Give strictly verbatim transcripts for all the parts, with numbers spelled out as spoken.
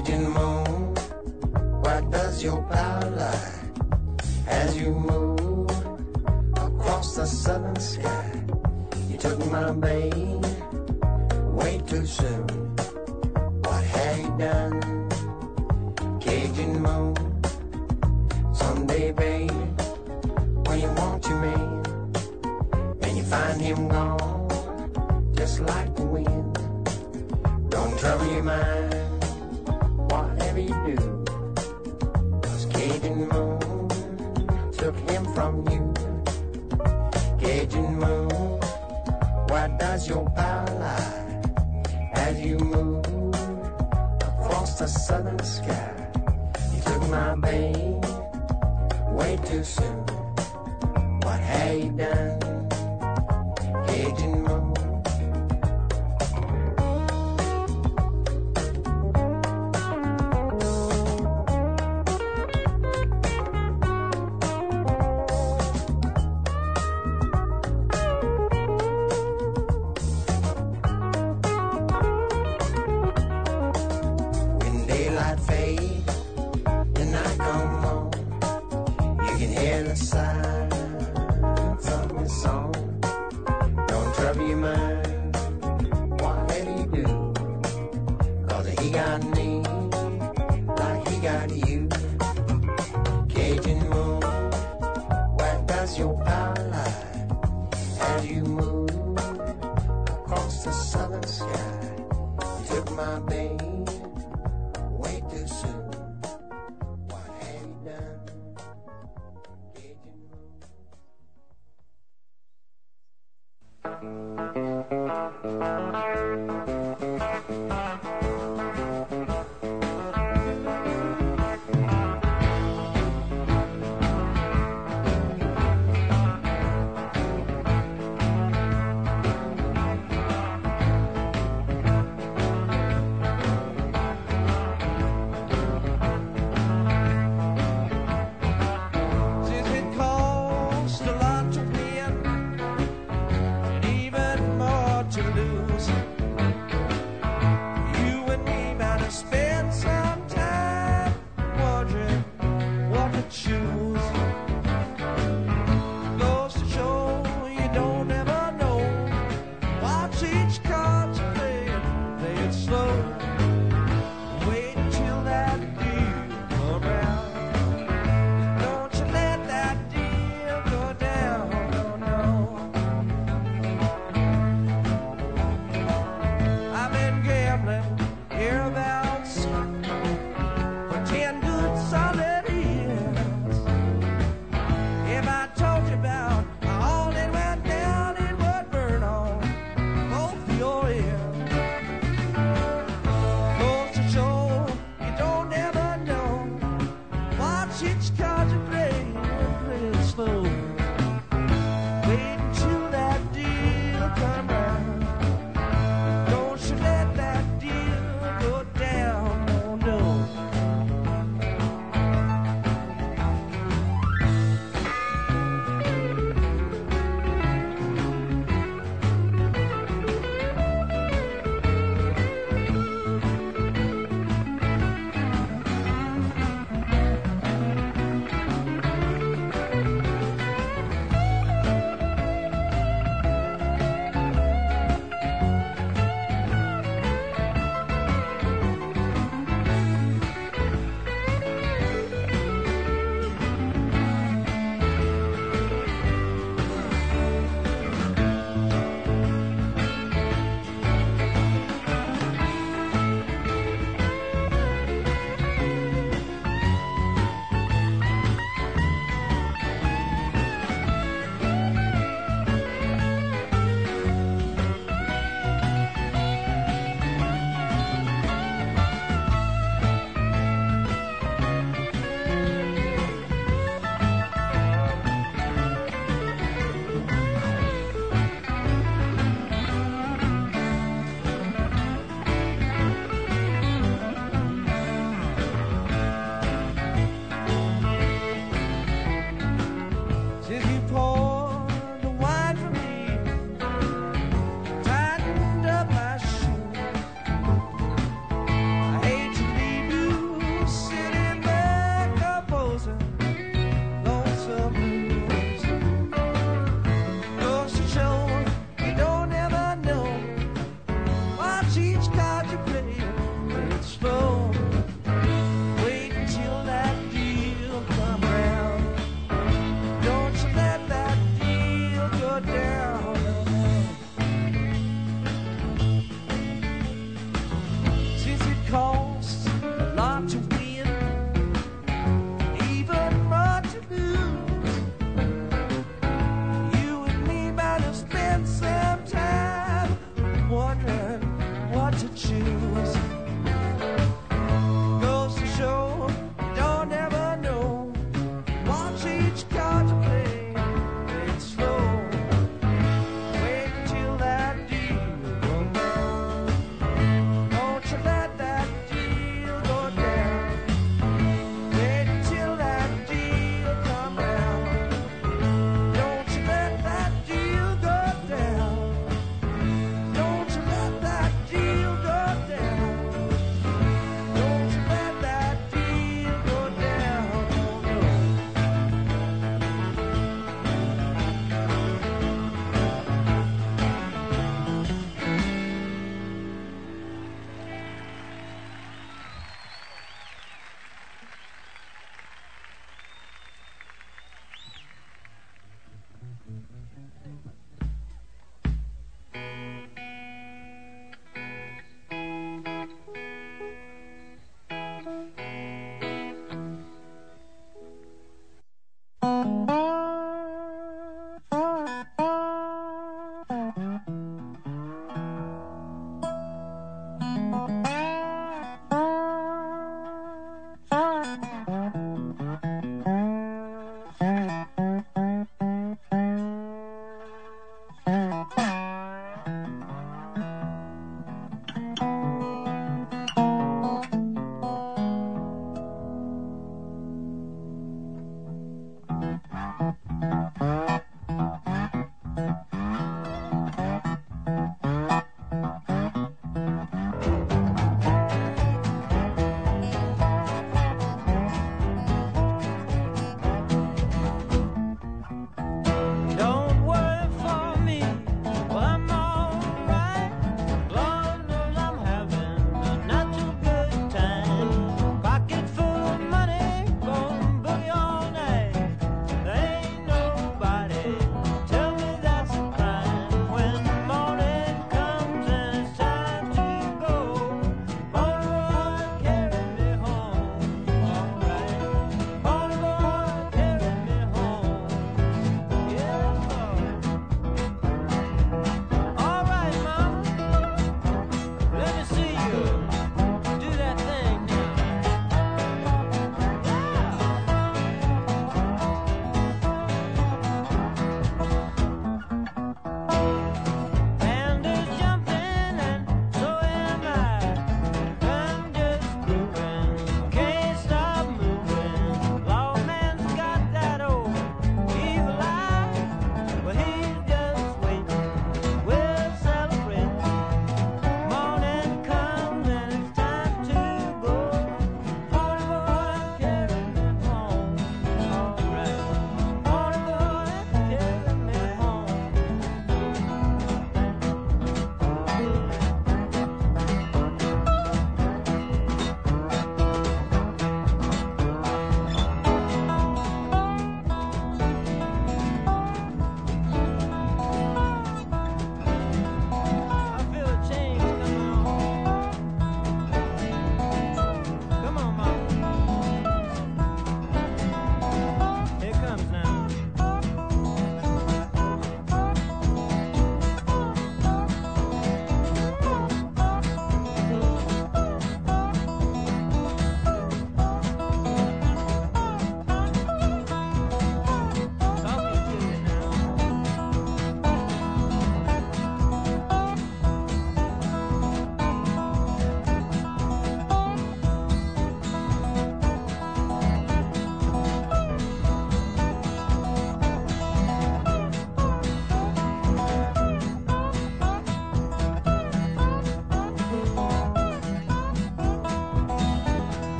Cajun moon, where does your power lie? As you move across the southern sky, you took my babe way too soon. What have you done? Cajun moon, someday, babe, when you want your man, and you find him gone, just like the wind. Don't trouble your mind, whatever you do, 'cause Cajun moon took him from you. Cajun moon, where does your power lie? As you move across the southern sky, you took my babe way too soon. What have you done, Cajun moon?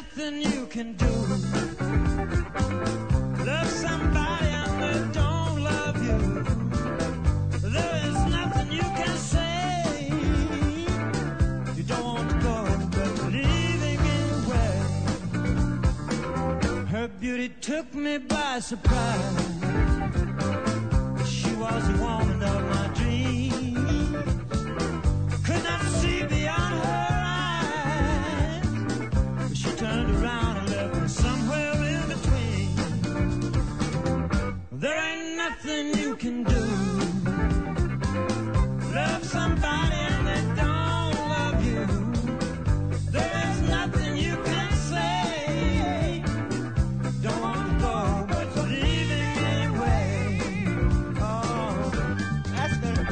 nothing you can do. Love somebody and they don't love you. There is nothing you can say. You don't want to go, but leaving anyway. Her beauty took me by surprise. She was the woman of my dreams. Could not see beyond her eyes. She turned around and left me somewhere in between. There ain't nothing you can do. Love somebody and they don't love you. There is nothing you can say. Don't want to go, but you're leaving anyway. Oh, that's better.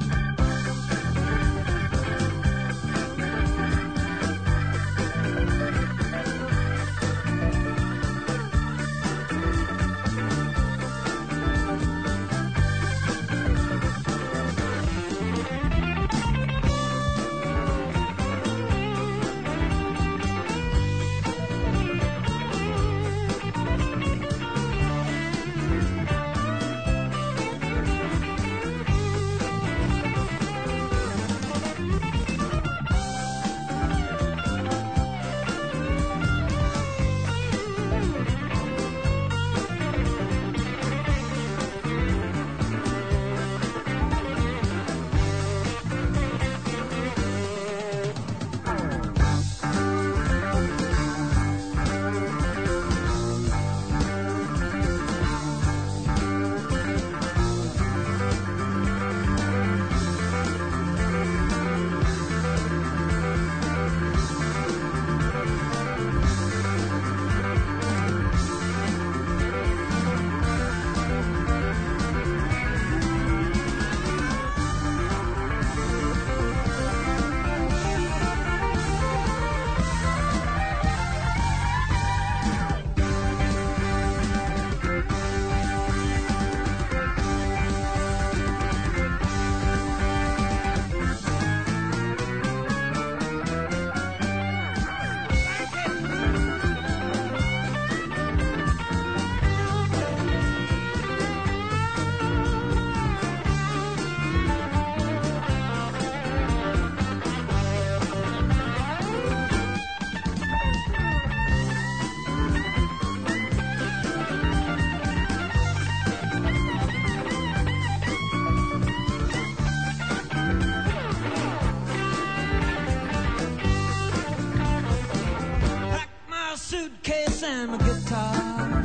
Suitcase and my guitar,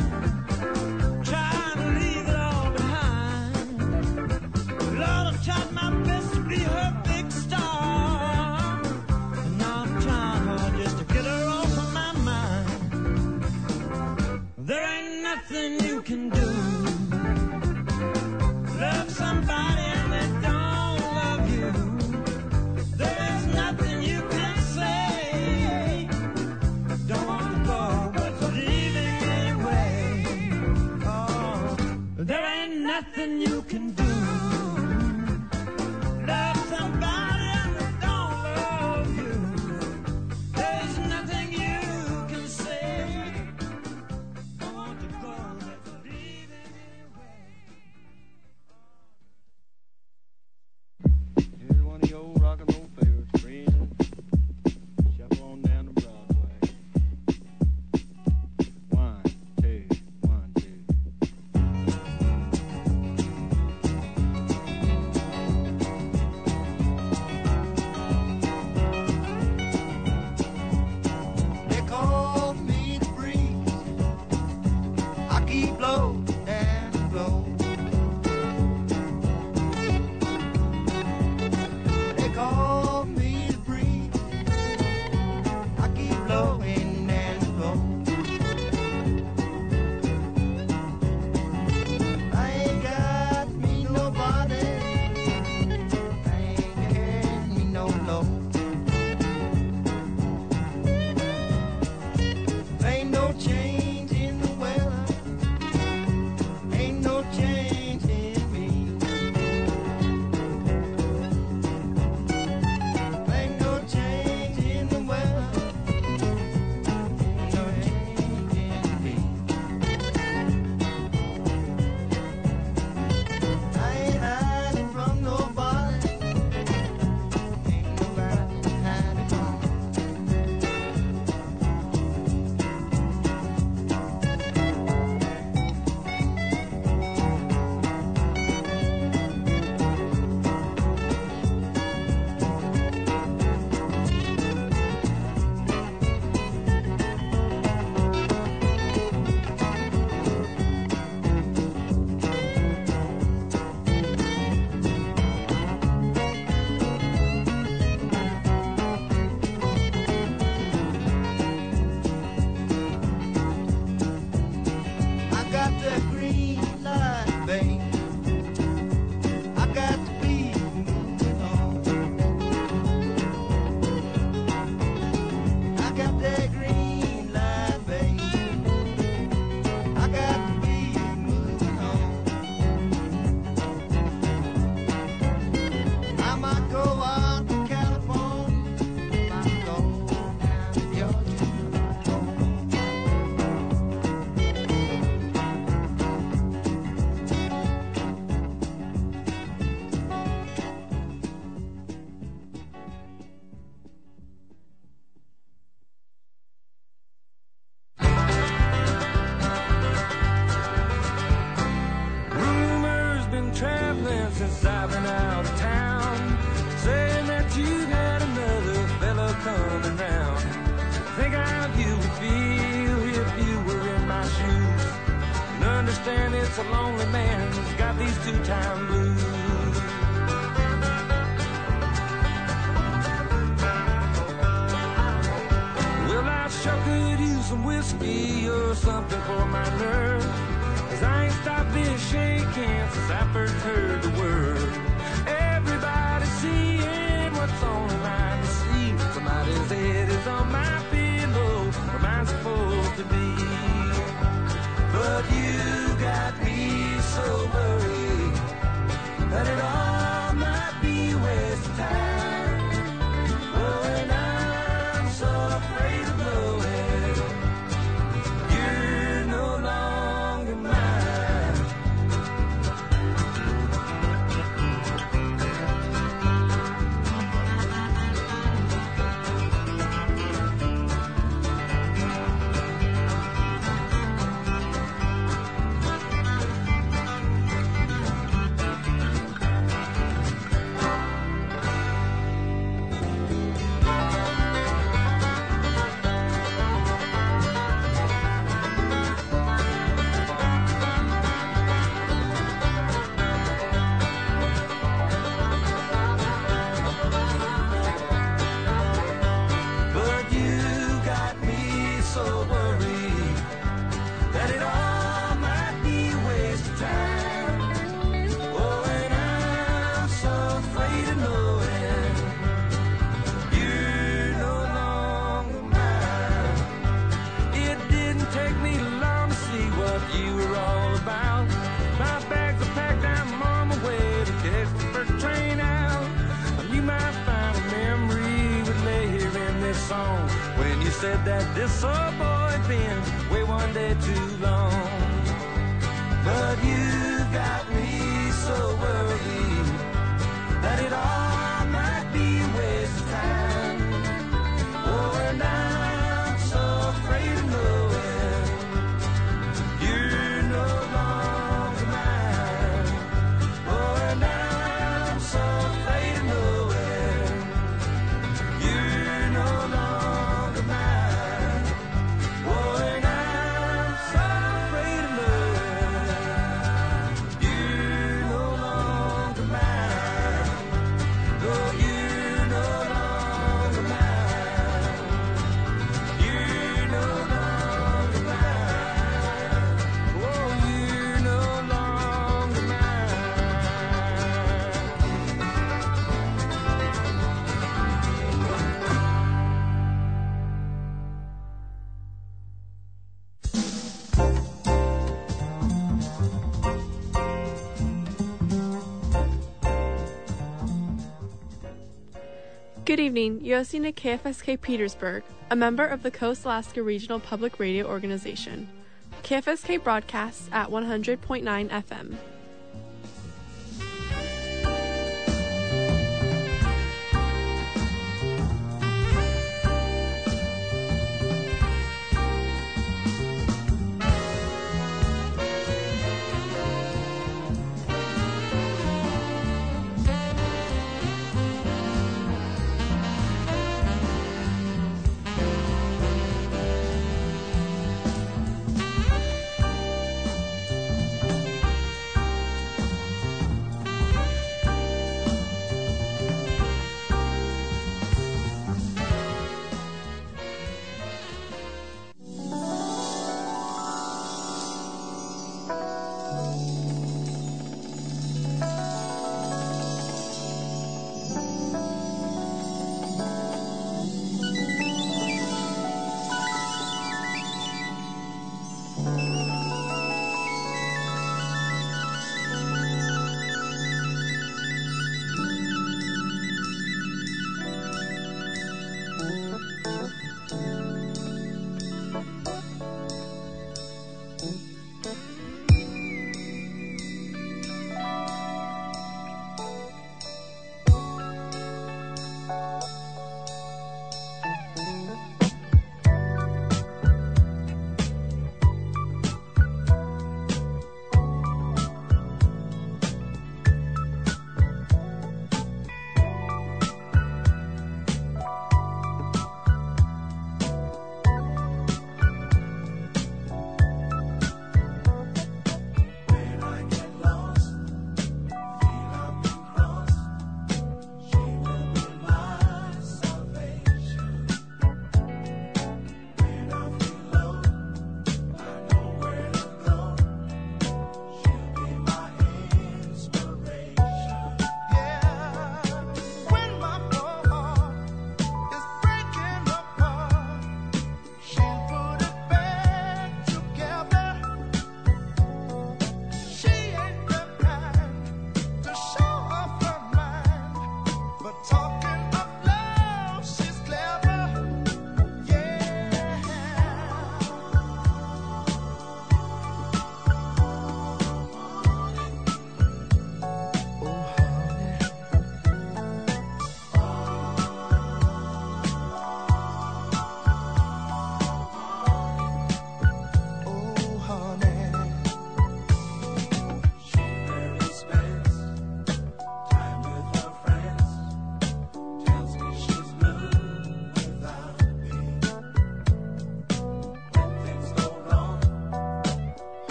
trying to leave it all behind. Lord, I've tried my best to be her big star, and now I'm trying hard just to get her off of my mind. There ain't nothing you can do. Love somebody and they don't love you. There is nothing you can say. Don't want to go, but you're leaving anyway. Oh, there ain't nothing you can do. Love somebody and they don't love you. There's nothing you can say. Don't want to go, but you're leaving anyway. Here's one of your old rock and roll favorites, friend. Shuffle on down the Broadway. One, two, one, two. just a lonely man who's got these two-time blues. Well, I sure could use some whiskey or something for my nerves, 'cause I ain't stopped this shaking since I first heard the word. Everybody seeing what's on the line to see. Somebody's head is on my pillow, where mine's supposed to be. But you got me so worried that it all might be a waste of time. Oh, and I'm so afraid of blowing. You're no longer mine. Said that this old boy had been away one day too long. But you got me so worried that it all might be a waste of time. Oh, and I'm so afraid of knowing you're no longer mine. Oh, and I'm so afraid of knowing you're no longer mine. Good evening. You're listening to K F S K Petersburg, a member of the Coast Alaska Regional Public Radio Organization. K F S K broadcasts at one hundred point nine F M.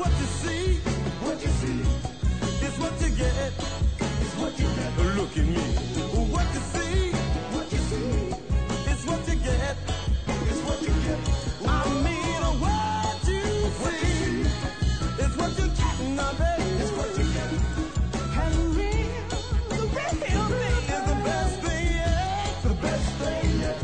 what you see, what you see, is what you get, is what you get. Look at me. What you see, what you see, is what you get, is what you get. I mean, what you see, is what you get, now, baby, is what you get. And real, the real thing is the best thing yet, the best thing yet.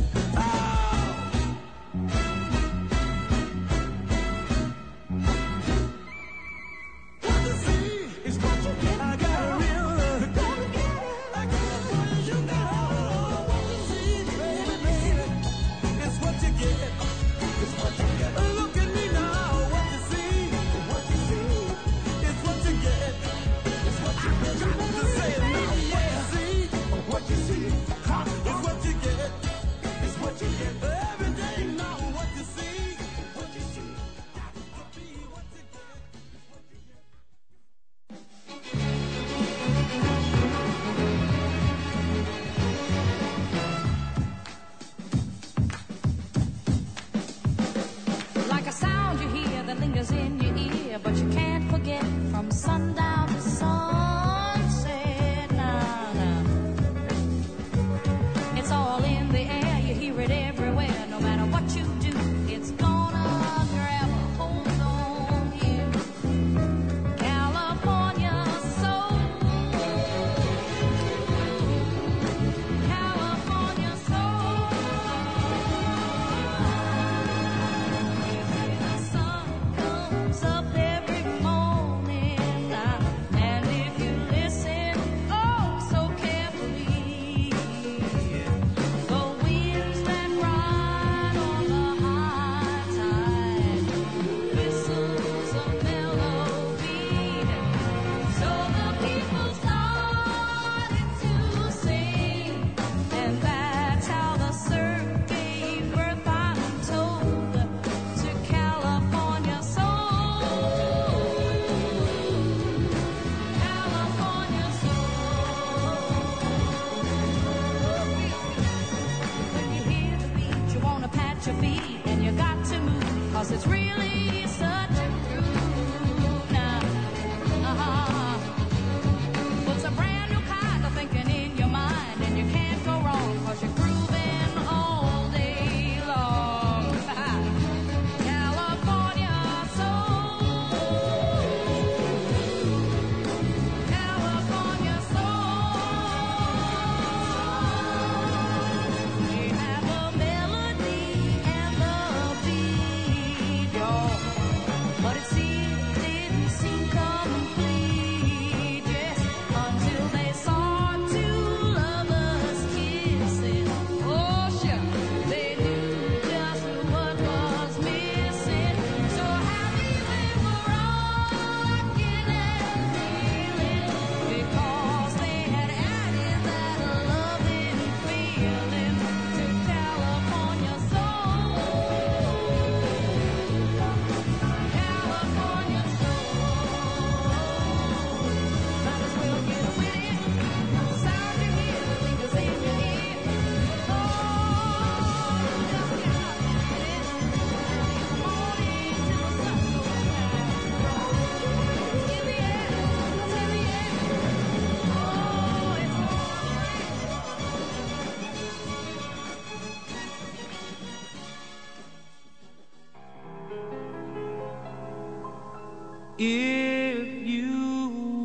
If you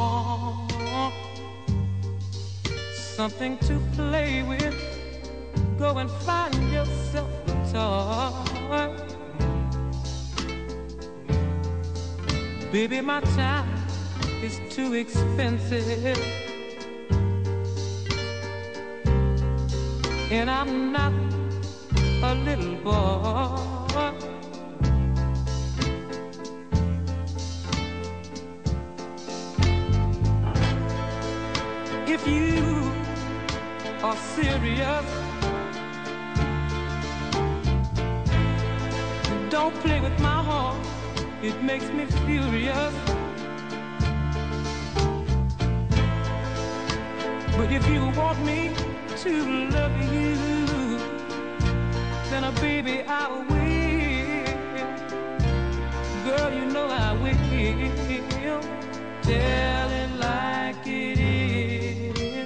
want something to play with, go and find yourself a toy. Baby, my time is too expensive, and I'm not a little boy. If you are serious, don't play with my heart, it makes me furious. But if you want me to love you, then, uh, baby, I will. Girl, you know I will. Tell it like it is.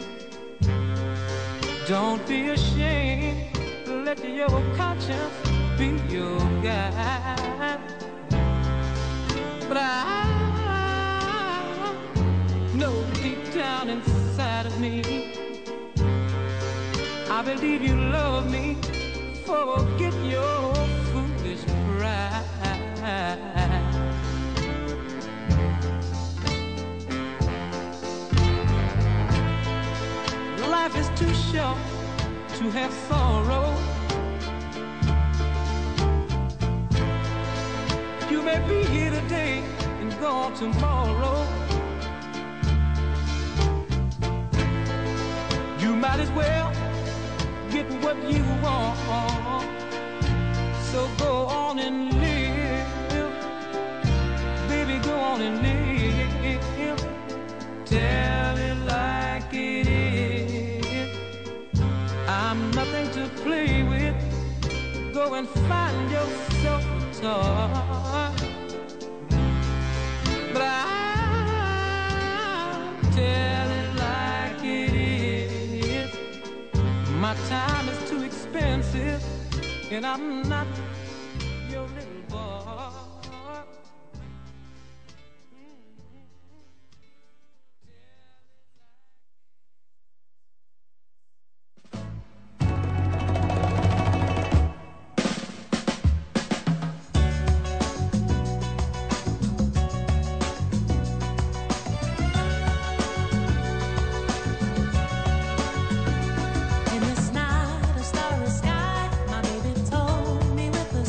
Don't be ashamed. Let your conscience be your guide. But I know deep down inside of me, I believe you love me. Forget your foolish pride. Life is too short to have sorrow. You may be here today and gone tomorrow. You might as well get what you want. So go on and live, baby, go on and live. Tell it like it is. I'm nothing to play with. Go and find yourself a toy. But I'll tell it like it is. My time is too expensive, and I'm not your little boy. In this night of starry sky, my baby told me with a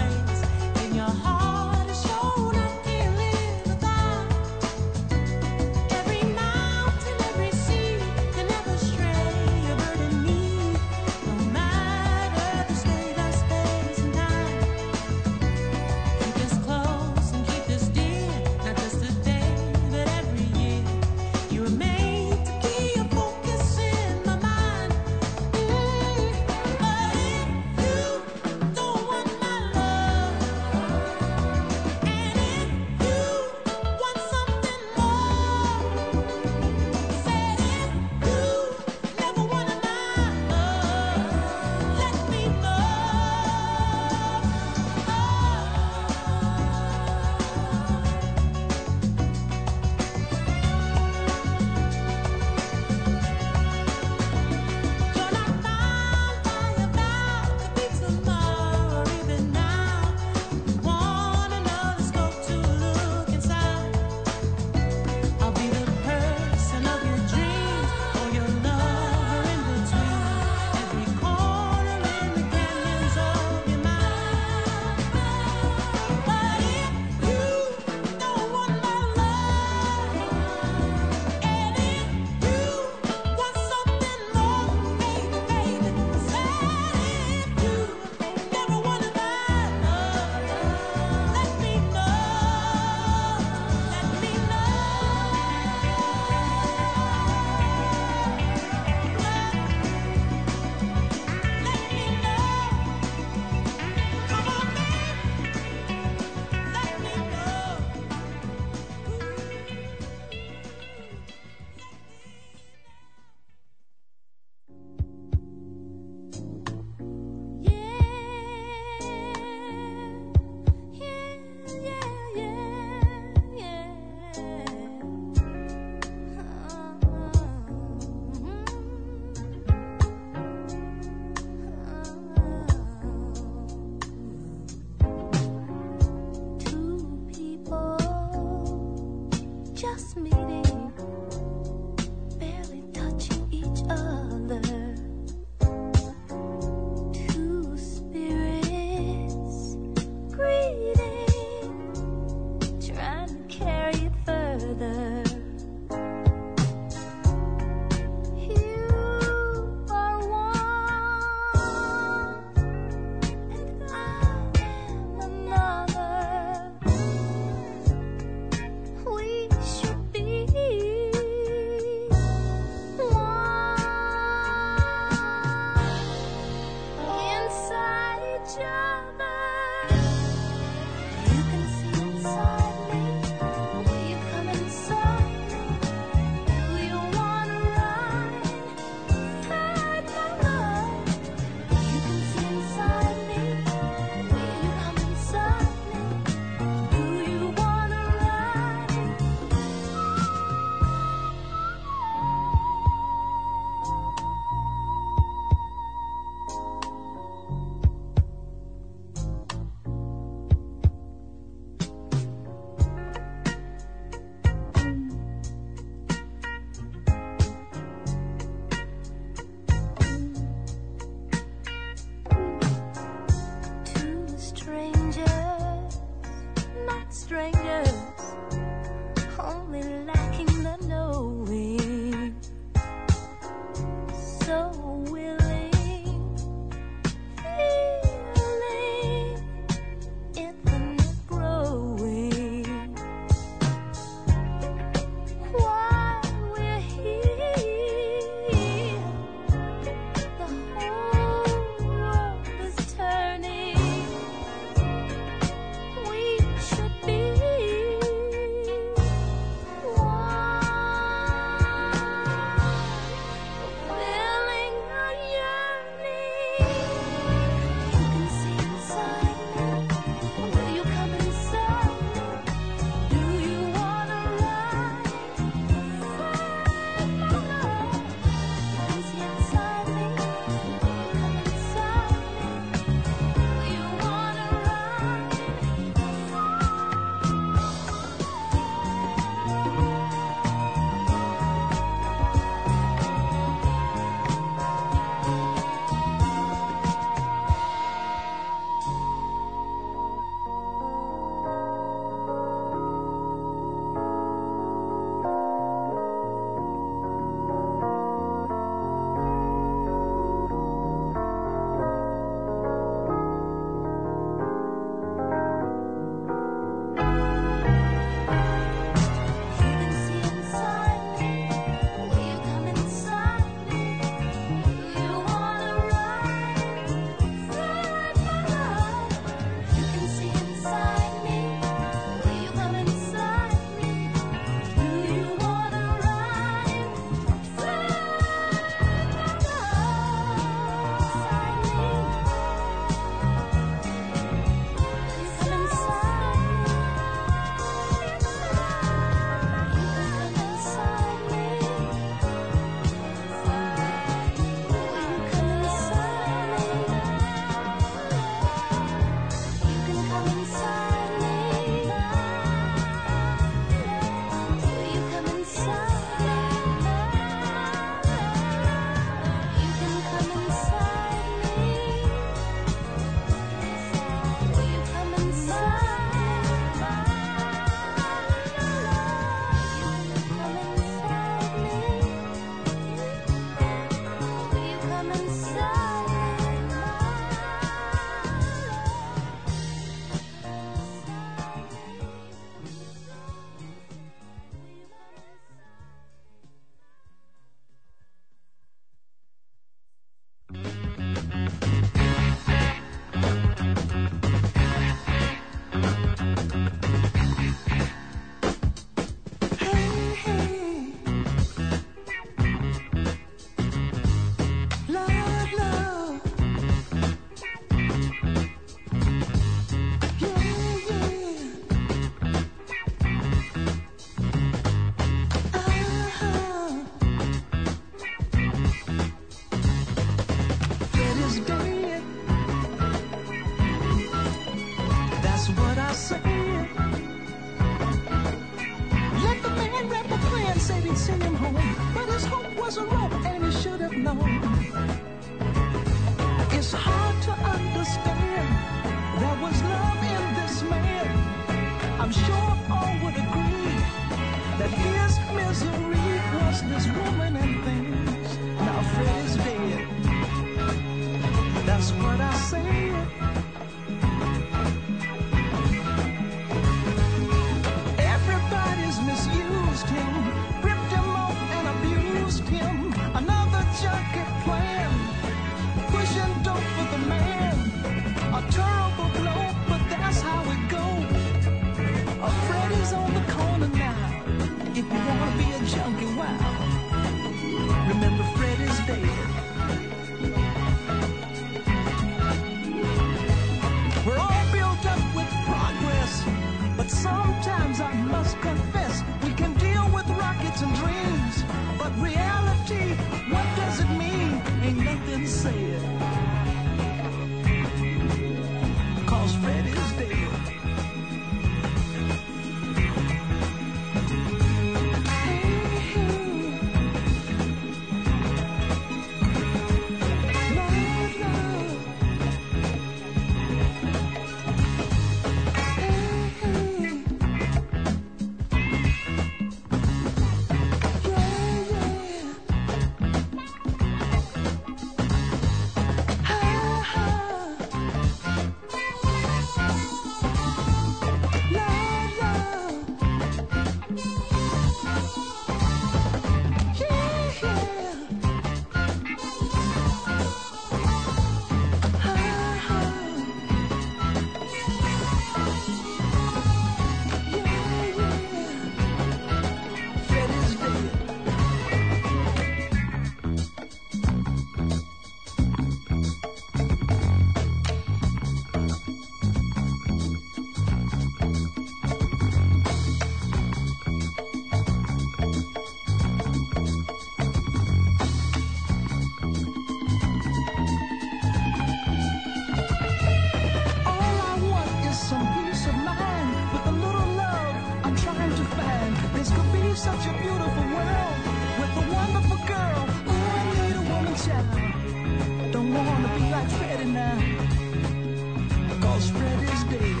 ready now, cause Fred is dead.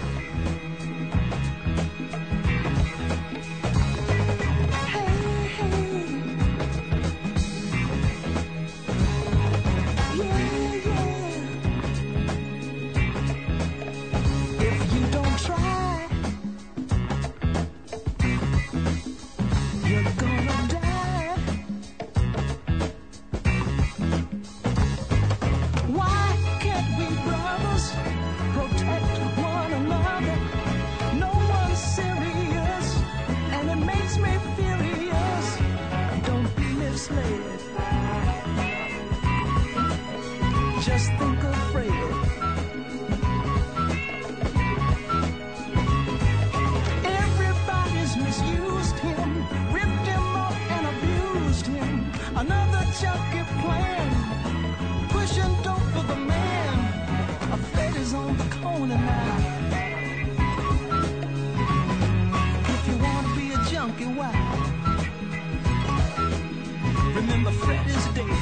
Just think of Fred. Everybody's misused him, ripped him up and abused him. Another junkie plan, pushing dope for the man. Fred is on the corner now. If you want to be a junkie, why? Remember, Fred is dead.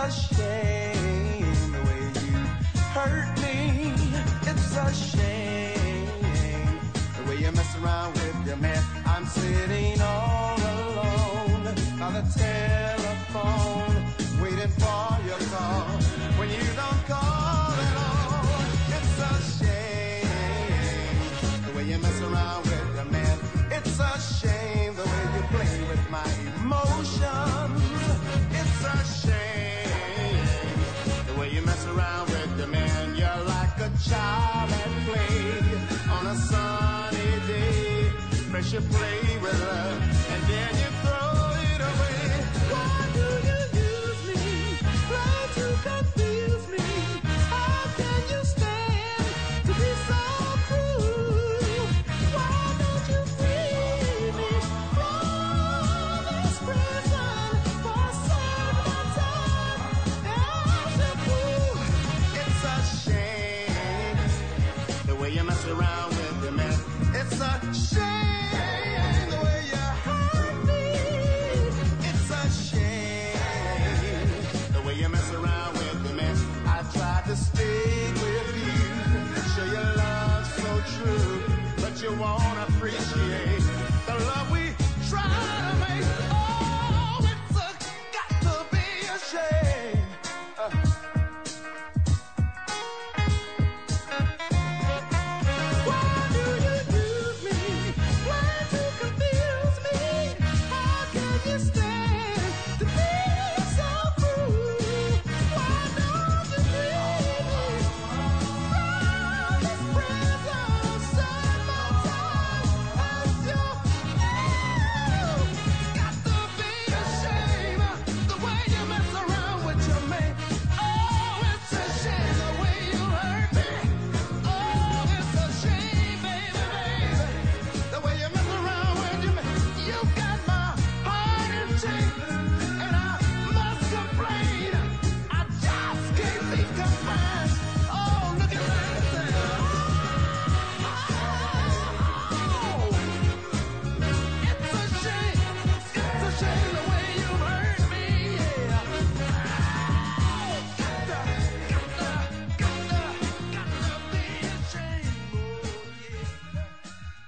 a shame the way you hurt me. It's a shame the way you mess around with your man. I'm sitting all alone by the telephone, waiting for your call. When you don't call at all, it's a shame the way you mess around with your man. It's a shame the way you play with my emotions. It's a shame the way you mess around with your man. You're like a child at play on a sunny day. First you play with her and then you throw it away. Why do you use me? Try to confuse me. How can you stand to be so cruel? Why don't you free me from this prison for a certain time? As a fool, it's a shame the way you mess around with your man. It's a shame the way you hurt me. It's a shame the way you mess around with your man. I tried to stay with you, show your love so true, but you won't appreciate the love we try to make. Oh, it's a, got to be a shame. Uh. Why do you use me? Why to confuse me? How can you stand to be so cruel? Why don't you free me from this prison? Serve my time as your It's got to be a shame the way you mess around with your man. Oh, it's a shame the way you hurt me. Oh, it's a shame, baby, baby, the way you mess around with your man. You got my heart in chains, and I must complain. I just can't be confined. Oh, look at that. Oh, it's a shame. It's a shame the way you hurt me. Yeah. Got to, got to, got to, got to be ashamed. Oh, yeah.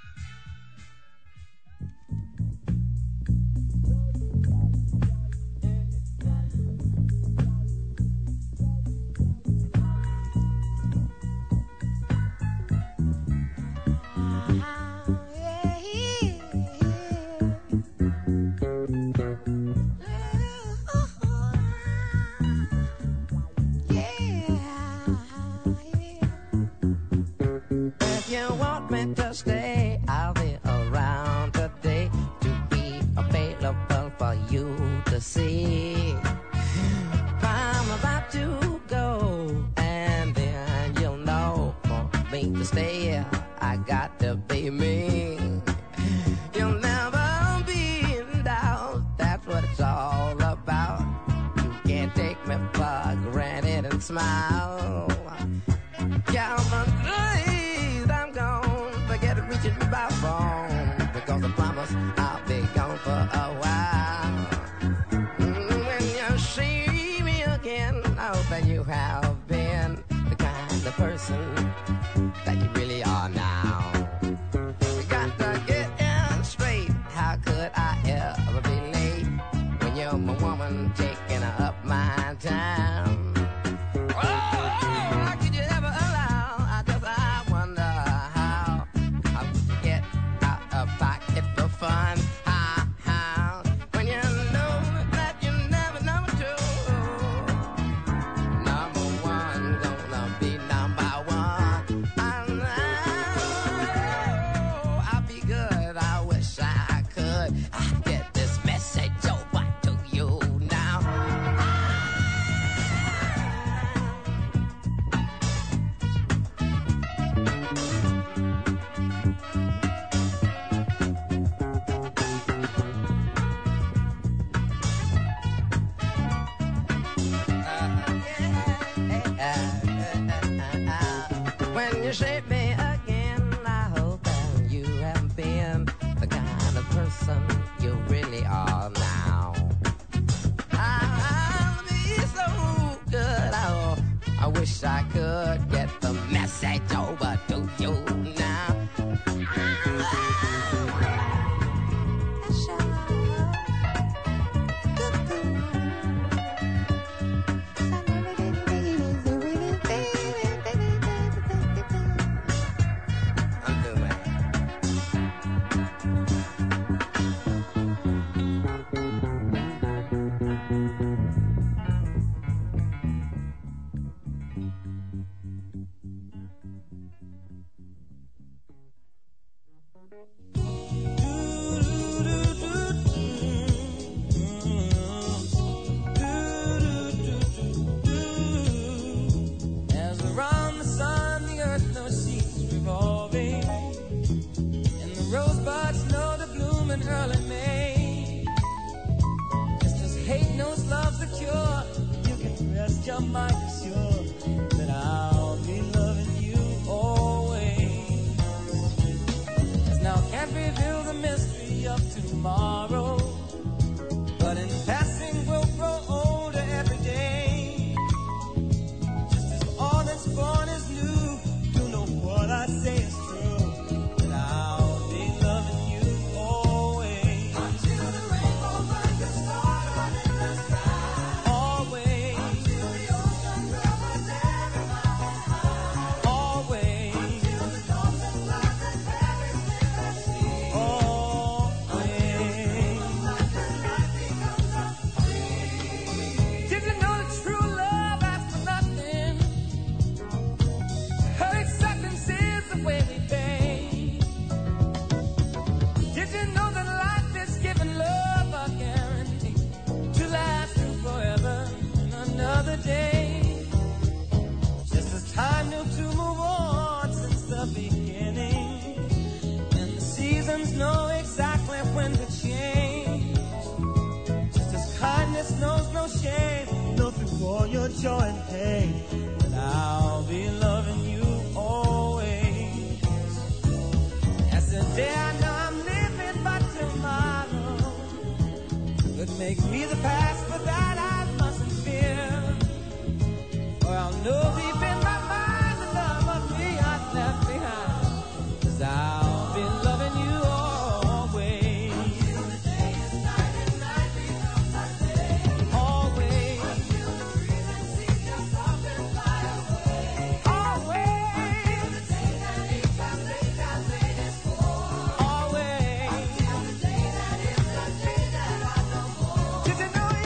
If you want me to stay, I'll be around today to be available for you to see. I'm about to go, and then you'll know for me to stay, I got to be me. You'll never be in doubt, that's what it's all about. You can't take me for granted and smile. Calvin, please, I'm gone. Forget reaching by phone, because I promise I'll be gone for a while. Mm, When you see me again, I hope that you have been the kind of person that you really are now. We got to get in straight. How could I ever be late when you're my woman taking up my time? Oh, how could you ever allow? I just I wonder how I would get out of pocket for fun. How, how when you know that you never number two, number one gonna be number one. I know I'll be good. I wish I could get this message over to you now. When you shape me again, I hope that you have been the kind of person you really are now. I'll be so when to change. Just as kindness knows no shame, nothing for your joy and pain. And I'll be loving you always. As the day I know I'm living, but tomorrow could make me the past, but that I mustn't fear. For I'll know deep in my mind the love of me I've left behind. 'Cause I'll be loving you always. Until the day is night and night becomes our day. Always. Until the breeze and sea just off and fly away. Always. Until the day that each our fate has made is for. Always. Until the day that is the day that I know more. Did you know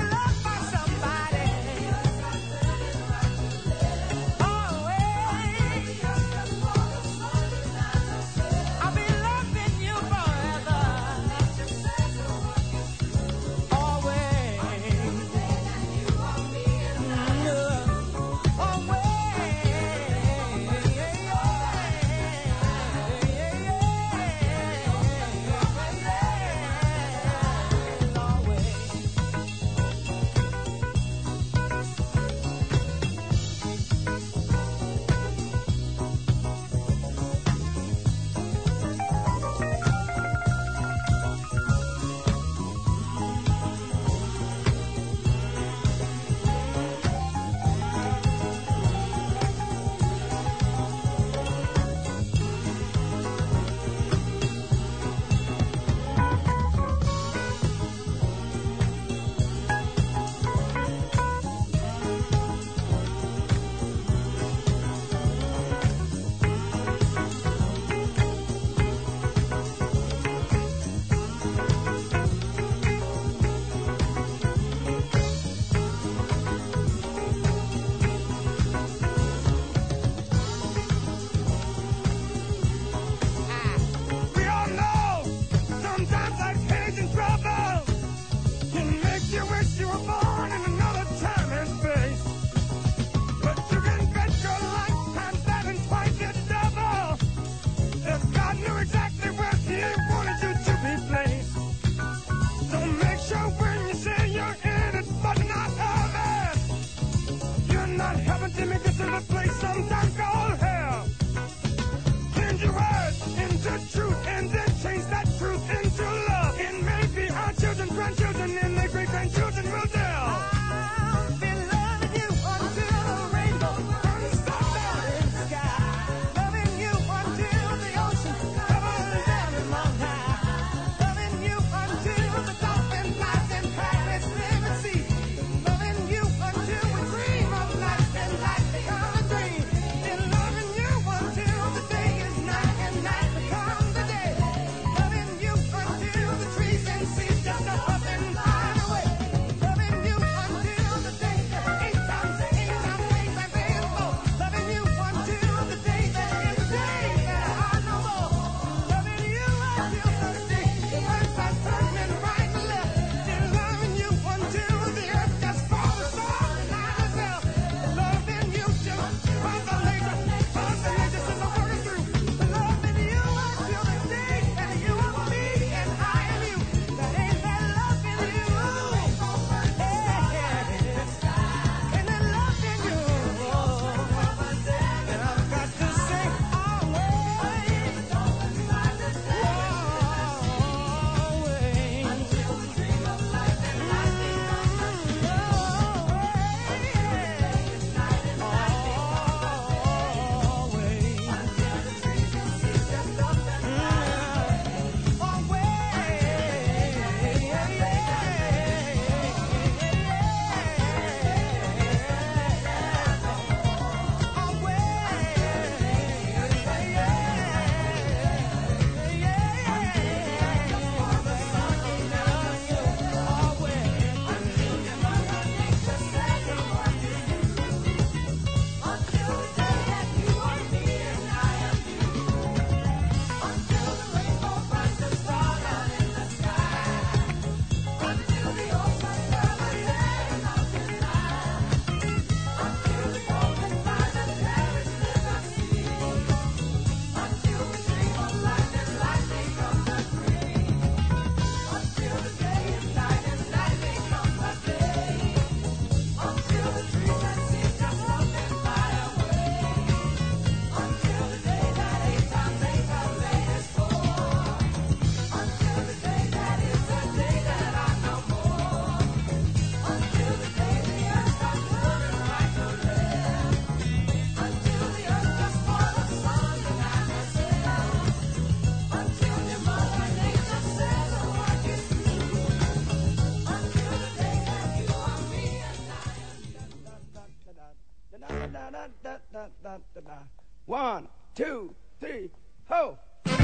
da da da. One, two, three, ho!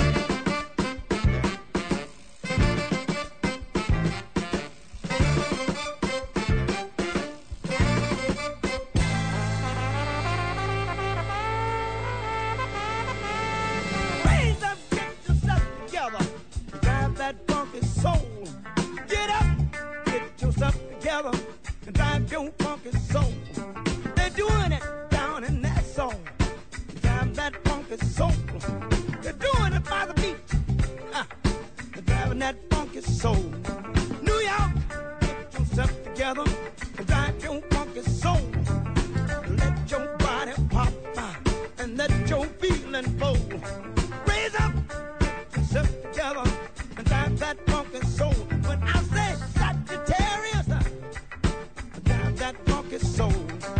Raise up, get yourself together, drive that funky soul. Get up, get yourself together, and drive your funky soul. They're doing it down in that soul. Drive that funky soul. They're doing it by the beach. Uh, they're driving that funky soul. New York, get yourself together and drive your funky soul. Let your body pop uh, and let your feeling flow. Raise up, get yourself together and drive that funky soul. When I say Sagittarius, uh, drive that funky soul.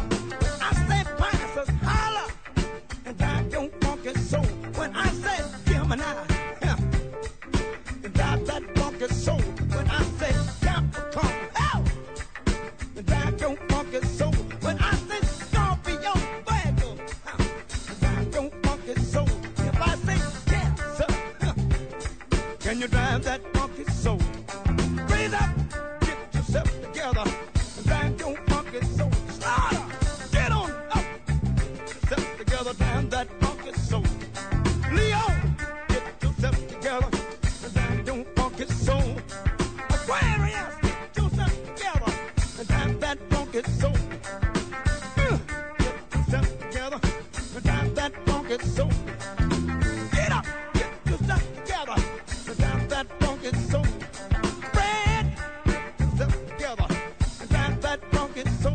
I say Pisces, holla, and drive your funky soul. When I say Gemini, yeah, and drive that funky soul. When I say Capricorn, hell, and drive your funky soul. When I say Scorpio, Virgo, huh, and drive your funky soul. If I say Cancer, huh, can you drive that funky soul? Raise up, get yourself together, and drive your funky soul. Slaughter, get on up, get yourself together, drive that funky soul. Leo, get yourself together, and drive your funky soul. Aquarius, get yourself together, and drive that funky soul. Uh, Get yourself together, and drive that funky soul. Get up, get yourself together, and drive that funky soul. Fred, get yourself together, and drive that funky soul.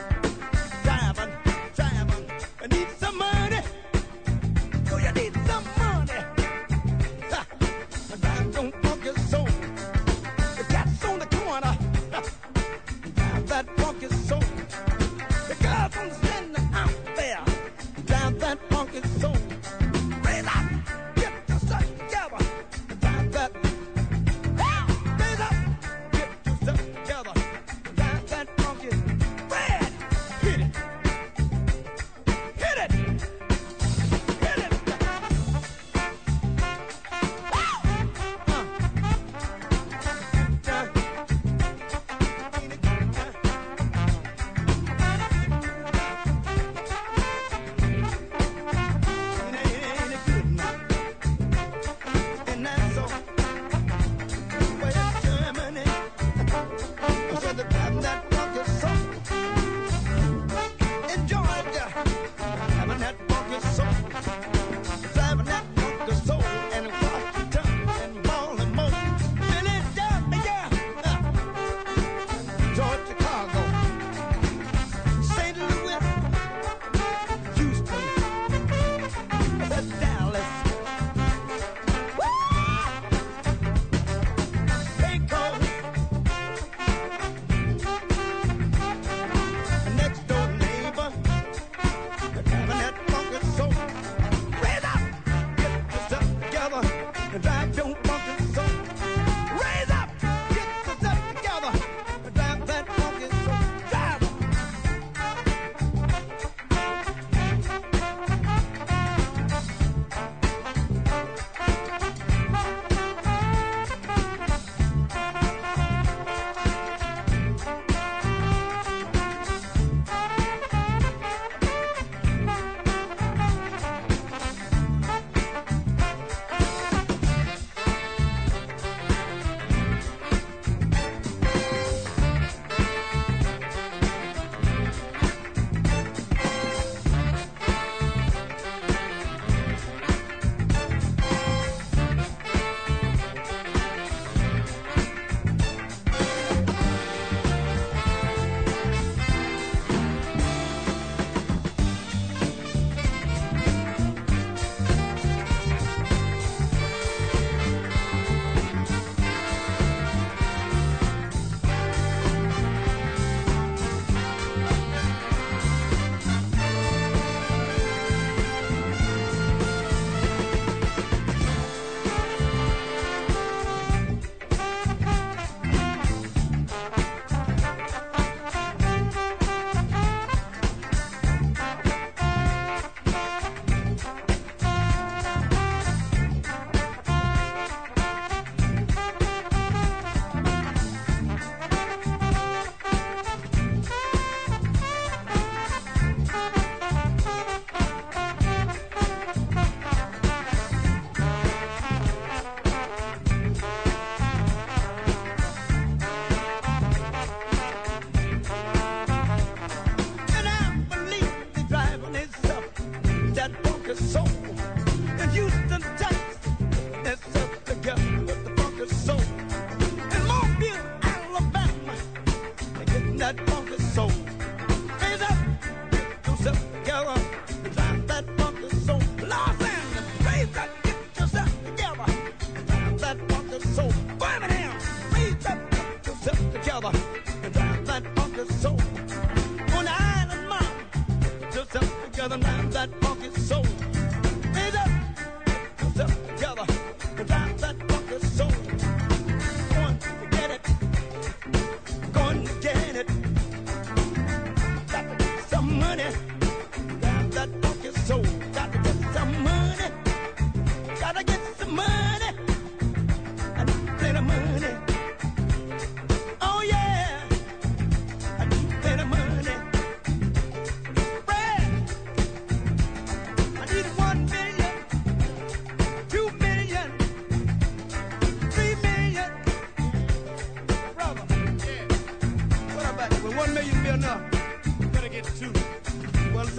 Driving, driving, I need some money. Oh, you need some money. Ha, and drive your funky soul. The cat's on the corner. Ha, drive that funky soul. The girls on the stand out there. Drive that funky soul. Raise up, get yourself together. Drive that. Raise up, get yourself together. Drive that funky. Red, hit it. Hit it. Hit it. Uh,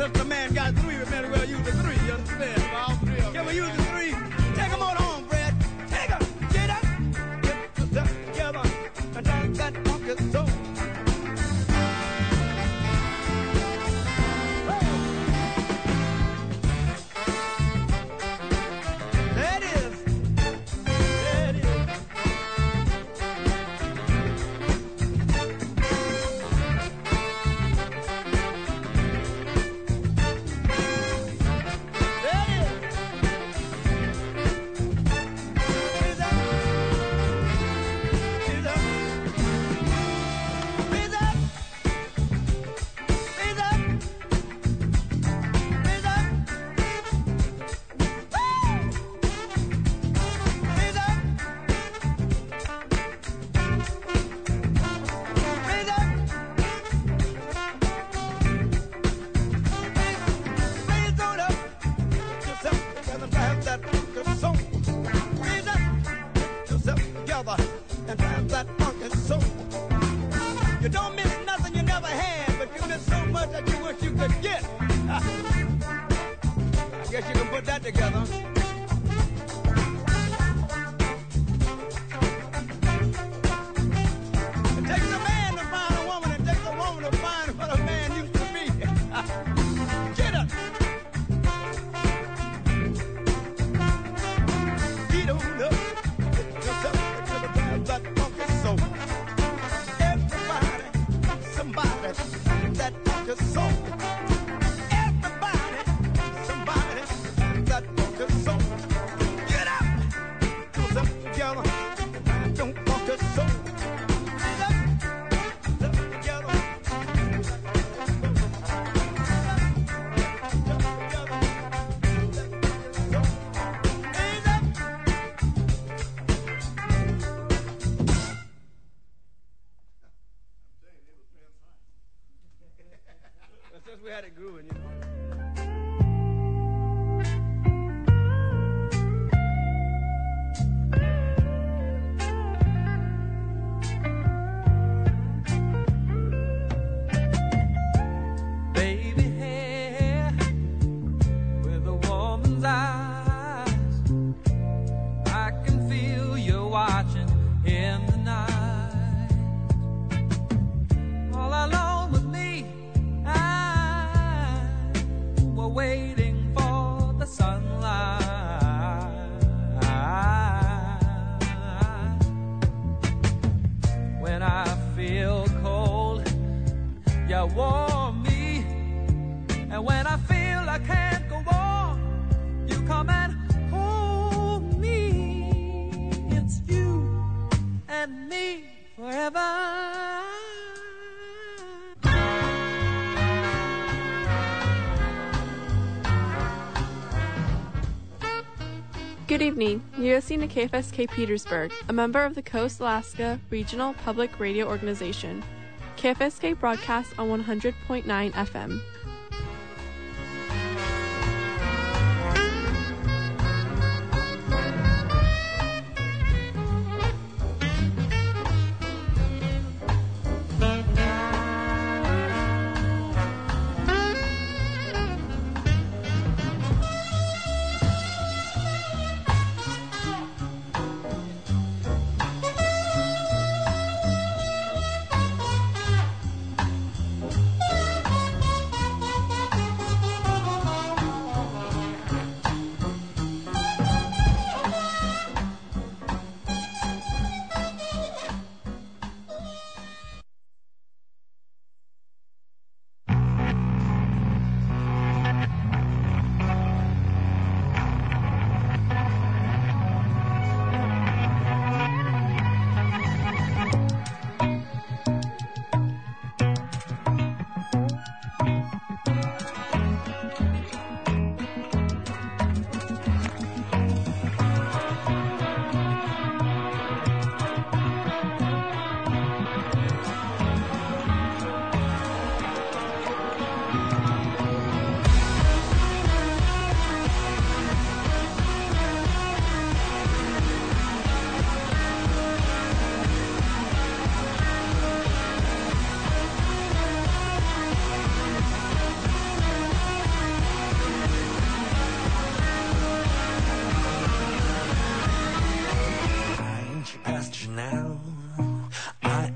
Just a man got three, we better well use the three, you understand? All three of them. Can we use the three? Take them on home, Brad. Take them. Get up. Get yourself together. And dance that funky soul. There it is. There it is. And have that funky soul. You don't miss nothing you never had, but you miss so much that you wish you could get. I guess you can put that together. It takes a man to find a woman, it takes a woman to find what a man used to be. Get up. Get on up. That funky soul. Everybody, somebody, that funky soul. Everybody, somebody, that funky soul. Get up, put them together, don't funky soul. Get up, put them together. Since we had it grooving, you know. Baby hair with a woman's eyes, I can feel you watching in the night. All alone with me, we're waiting for the sunlight. When I feel cold, you warm me. And when I feel I can't go on, you come and hold me. It's you and me forever. Good evening. You're listening to K F S K Petersburg, a member of the Coast Alaska Regional Public Radio Organization. K F S K broadcasts on one hundred point nine F M.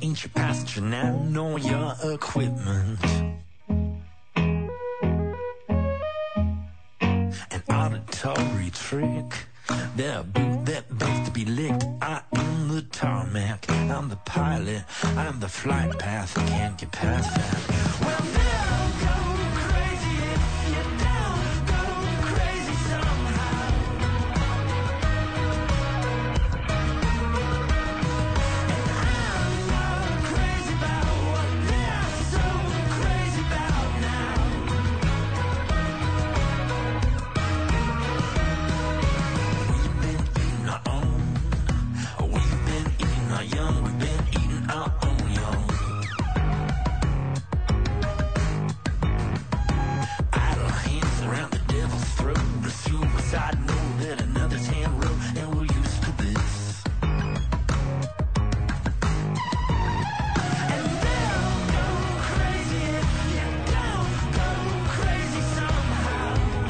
ain't your passenger now, nor your equipment. An auditory trick, they're boot that begs to be licked. I am the tarmac, I'm the pilot, I'm the flight path, can't get past that. Well, they'll go crazy if you don't go crazy somehow. And I'm not crazy about what they're so crazy about now. We've been eating our own, we've been eating our young, we've been eating our own young. Idle hands around the devil's throat, the suicide note that another's hand wrote, and we're used to this. And they'll go crazy if you don't go crazy somehow.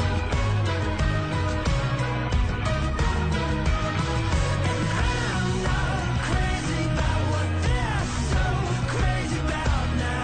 And I'm not crazy about what they're so crazy about now.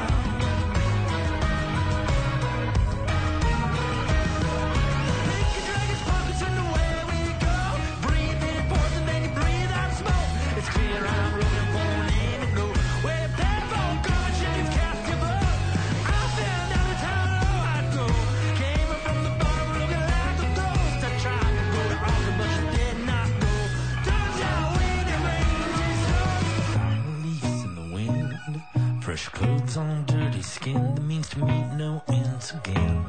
Pick your dragon's pockets and away we go. Breathe in poison, then you breathe out smoke. It's clear I'm looking for an antidote. Where your bad phone gone, chickens cast your vote. I found out it's how low I'd go. Came up from the bottom looking like a ghost. I tried to go to Alta, but she did not go. Turns out when it rains, it's snow. Leaves in the wind, fresh clothes on dirty skin. That means to meet no ends again.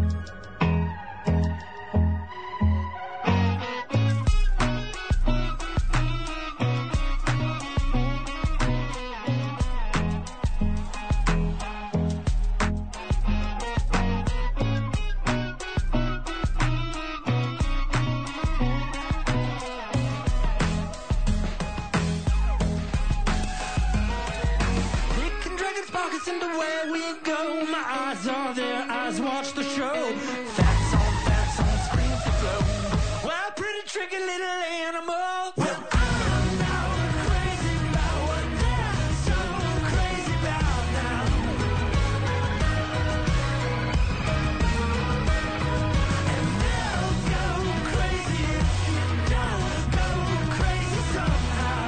Picking dragons' pockets into where we go. My eyes are there, eyes watch the show. Facts on facts on screens to flow. Well, pretty tricky little animal. Well, I'm not crazy about what they're so crazy about now. And they'll go crazy if you don't go crazy somehow.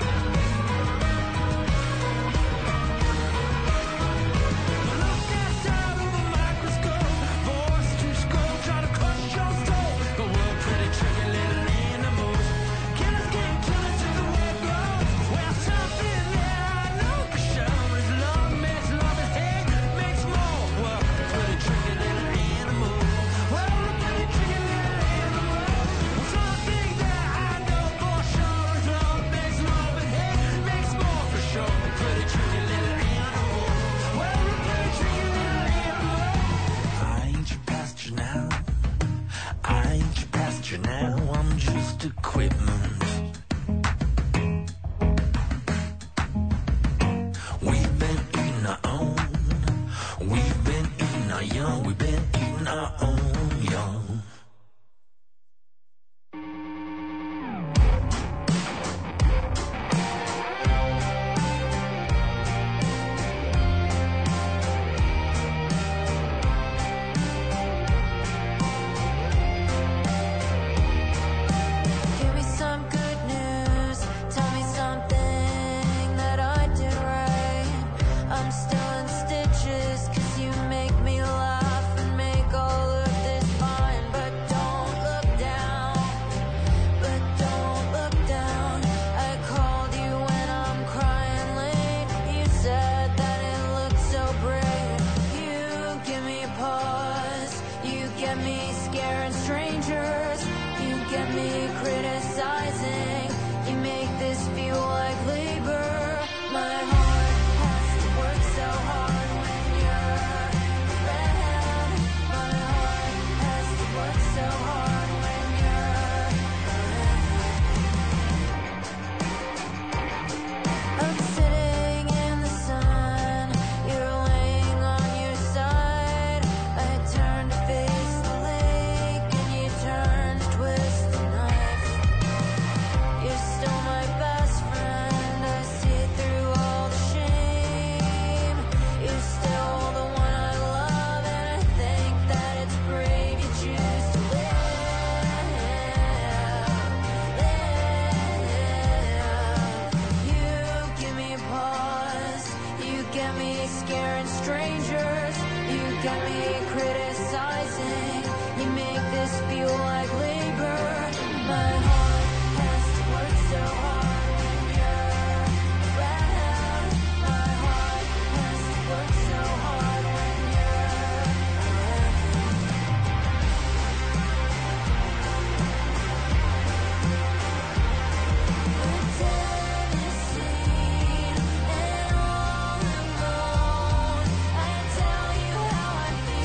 Look outside of a microscope, voice to scope, try to crush your soul. But we're pretty tricky little animals. at me criticizing. You make this feel like labor. My heart has to work so hard when you're around. My heart has to work so hard when you're around. We're Tennessee and all alone. I tell you how I feel.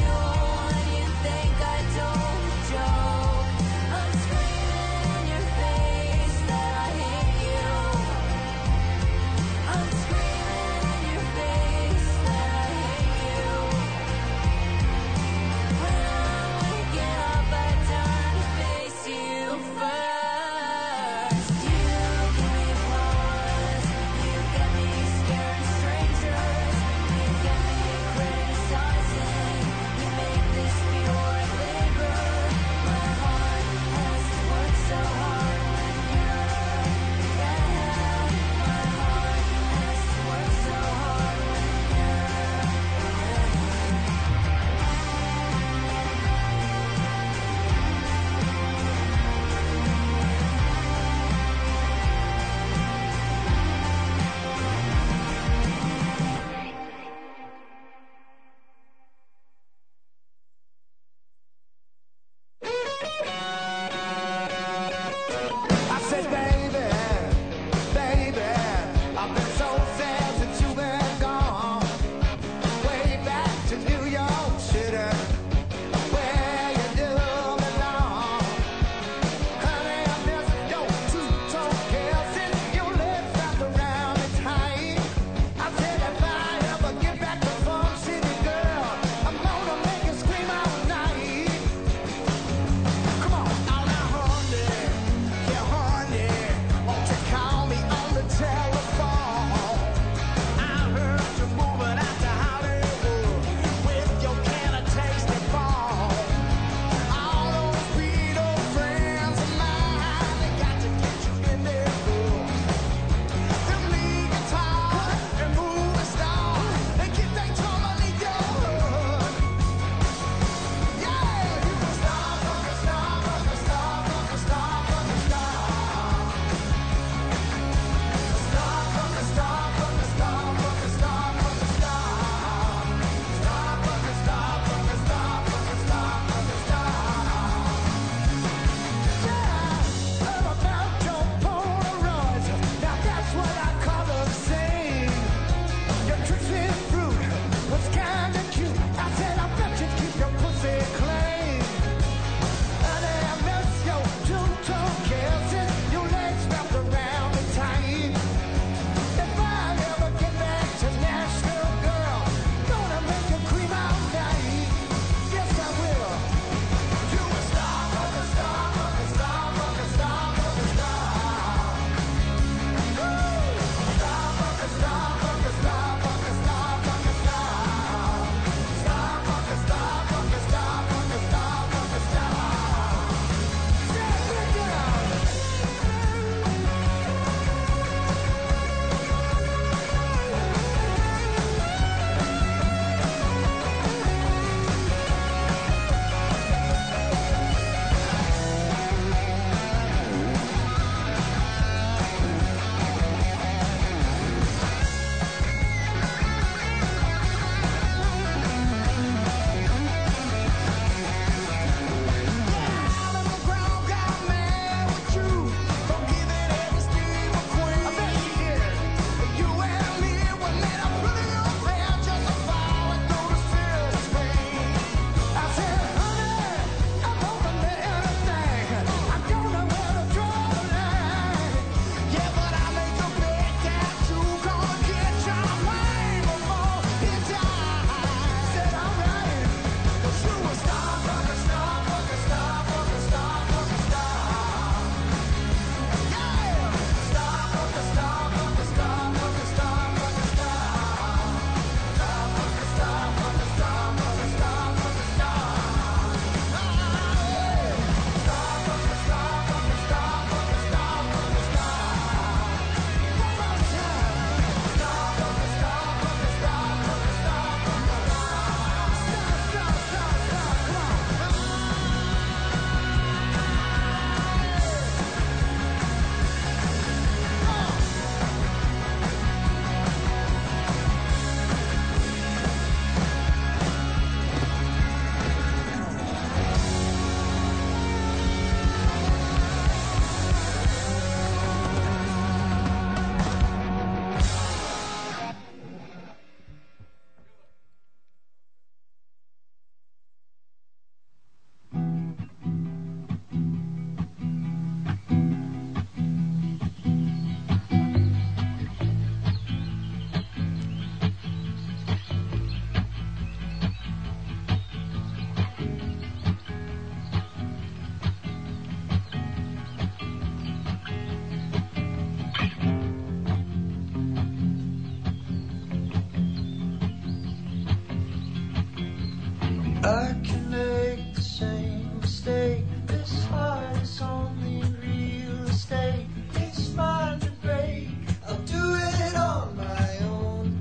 I can make the same mistake. This heart is only real estate. It's mine to break. I'll do it on my own.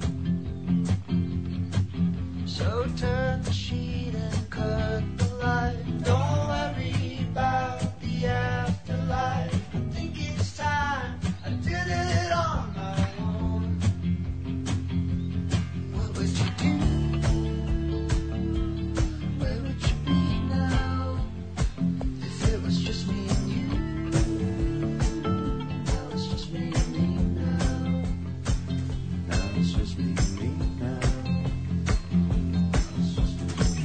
So turn the sheet and cut the light. Don't worry about the afterlife. I think it's time I did it on my own. What would you do? Where would you be now if it was just me and you? Now it's just me and me now. Now it's just me and me now. It's just me and me.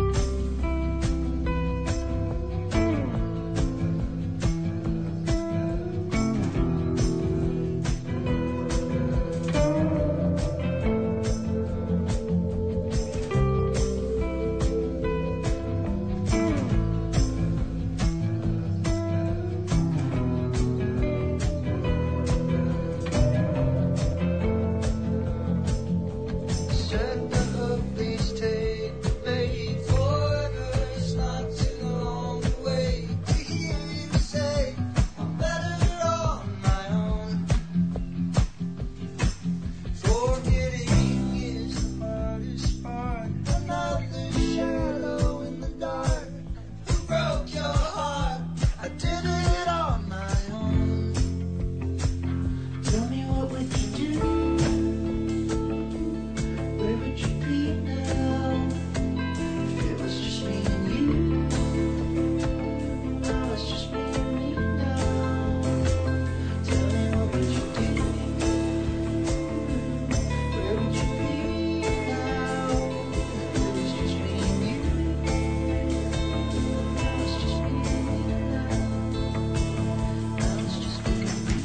Set the hook, please take the bait. Forever is not too long to wait to hear you say I'm better on my own. Forgetting is the hardest part. Another shadow in the dark. Who broke your heart? I did it on my own. Tell me, what would you do? Where would you be now if it was just me and you? Now it's just me and me now. Tell me, what would you do? Where would you be now if it was just me and you? Now it's just me and me now. Now it's just me and me now.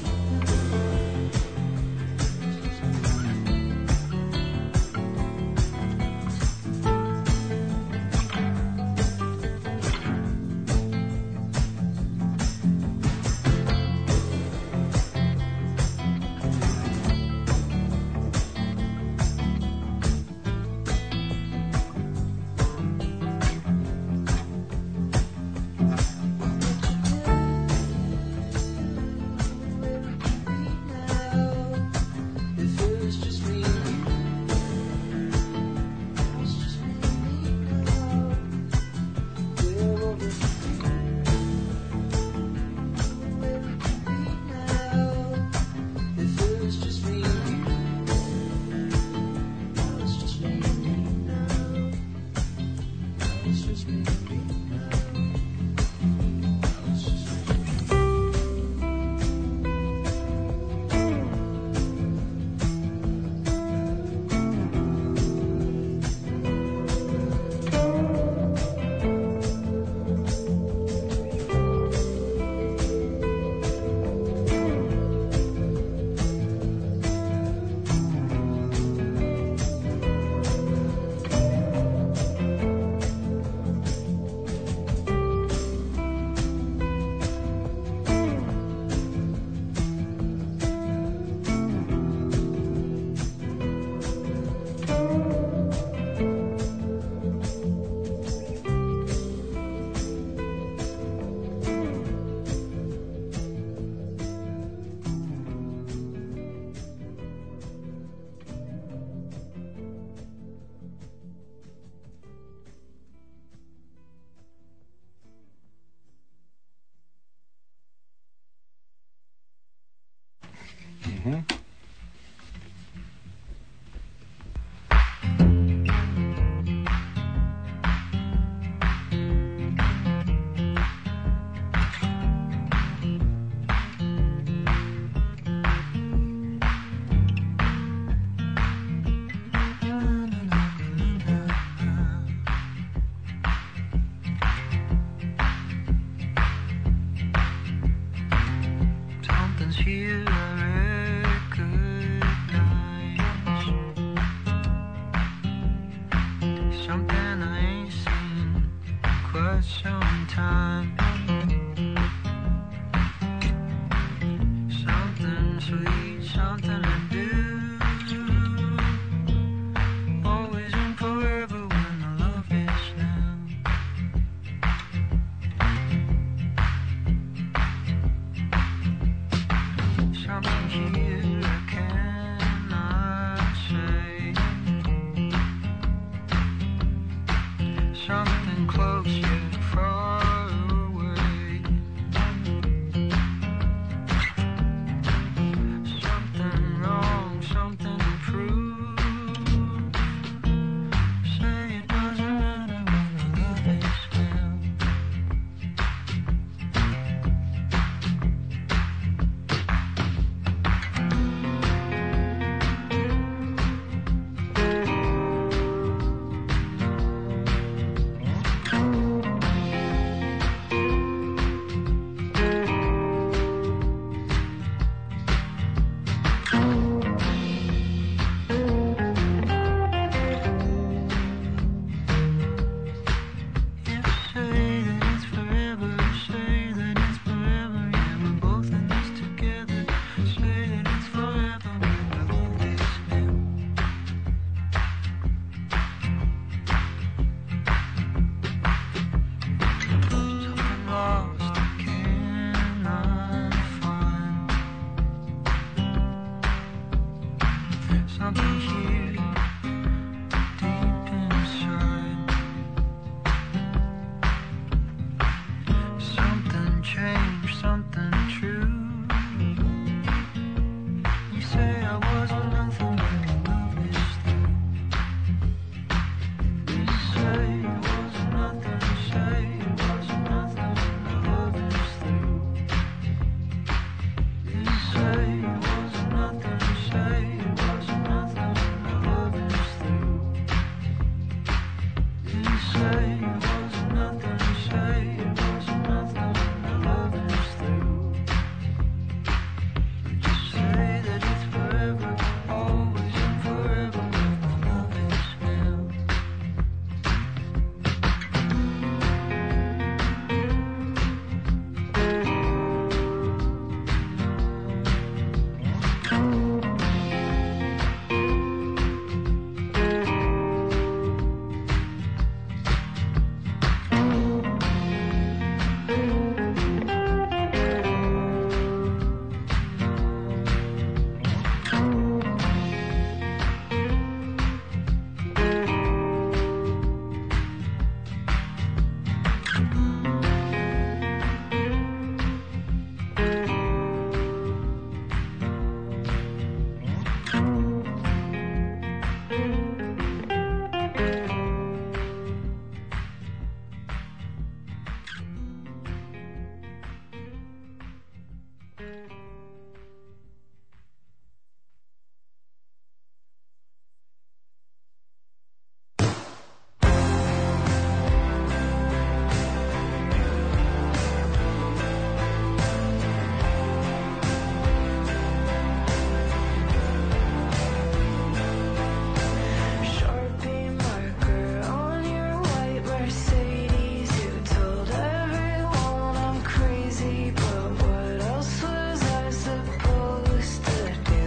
If it was just me and you, now it's just me and me now. Where would you be? Where would you be now? If it was just me and you, now it's just me and me now. Now it's just me and me now. Now it's just me and me. Something's here, I something here deep inside. Something changed, something true. You say I wasn't nothing but love is through. You say it wasn't nothing, you say it wasn't nothing but love is through. You say it wasn't nothing, you say it wasn't nothing but love is through. You say it wasn't nothing, you say it wasn't nothing but love is through. You say that it's forever, always and forever, but my love is him. Sharpie marker on your white Mercedes. You told everyone I'm crazy, but what else was I supposed to do?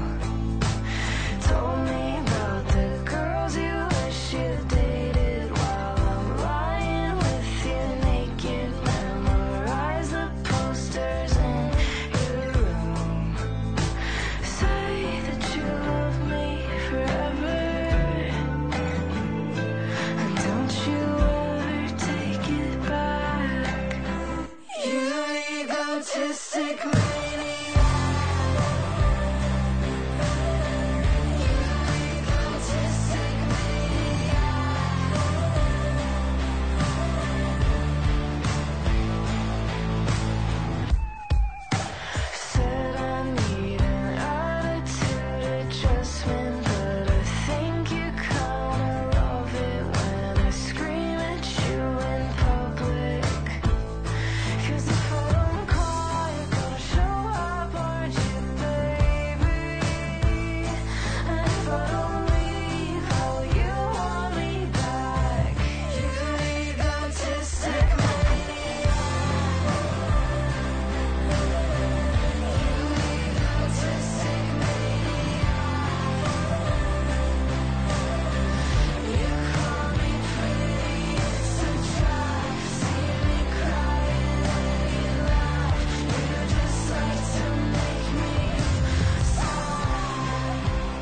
Told me about the girls you wish you dated while I'm lying with you naked. Memorize the posters in your room. Say that you love me forever, and don't you ever take it back. You egotistic maniac. You egotistic Said I need an attitude adjustment, but I think you kinda love it when I scream at you in public. 'Cause if I don't call, you're gonna show up, aren't you, baby? And if I don't leave, how will you want me back? You egotistic maniac. You call me pretty, it's a drive. See me crying when you laugh. You just like to make me sad.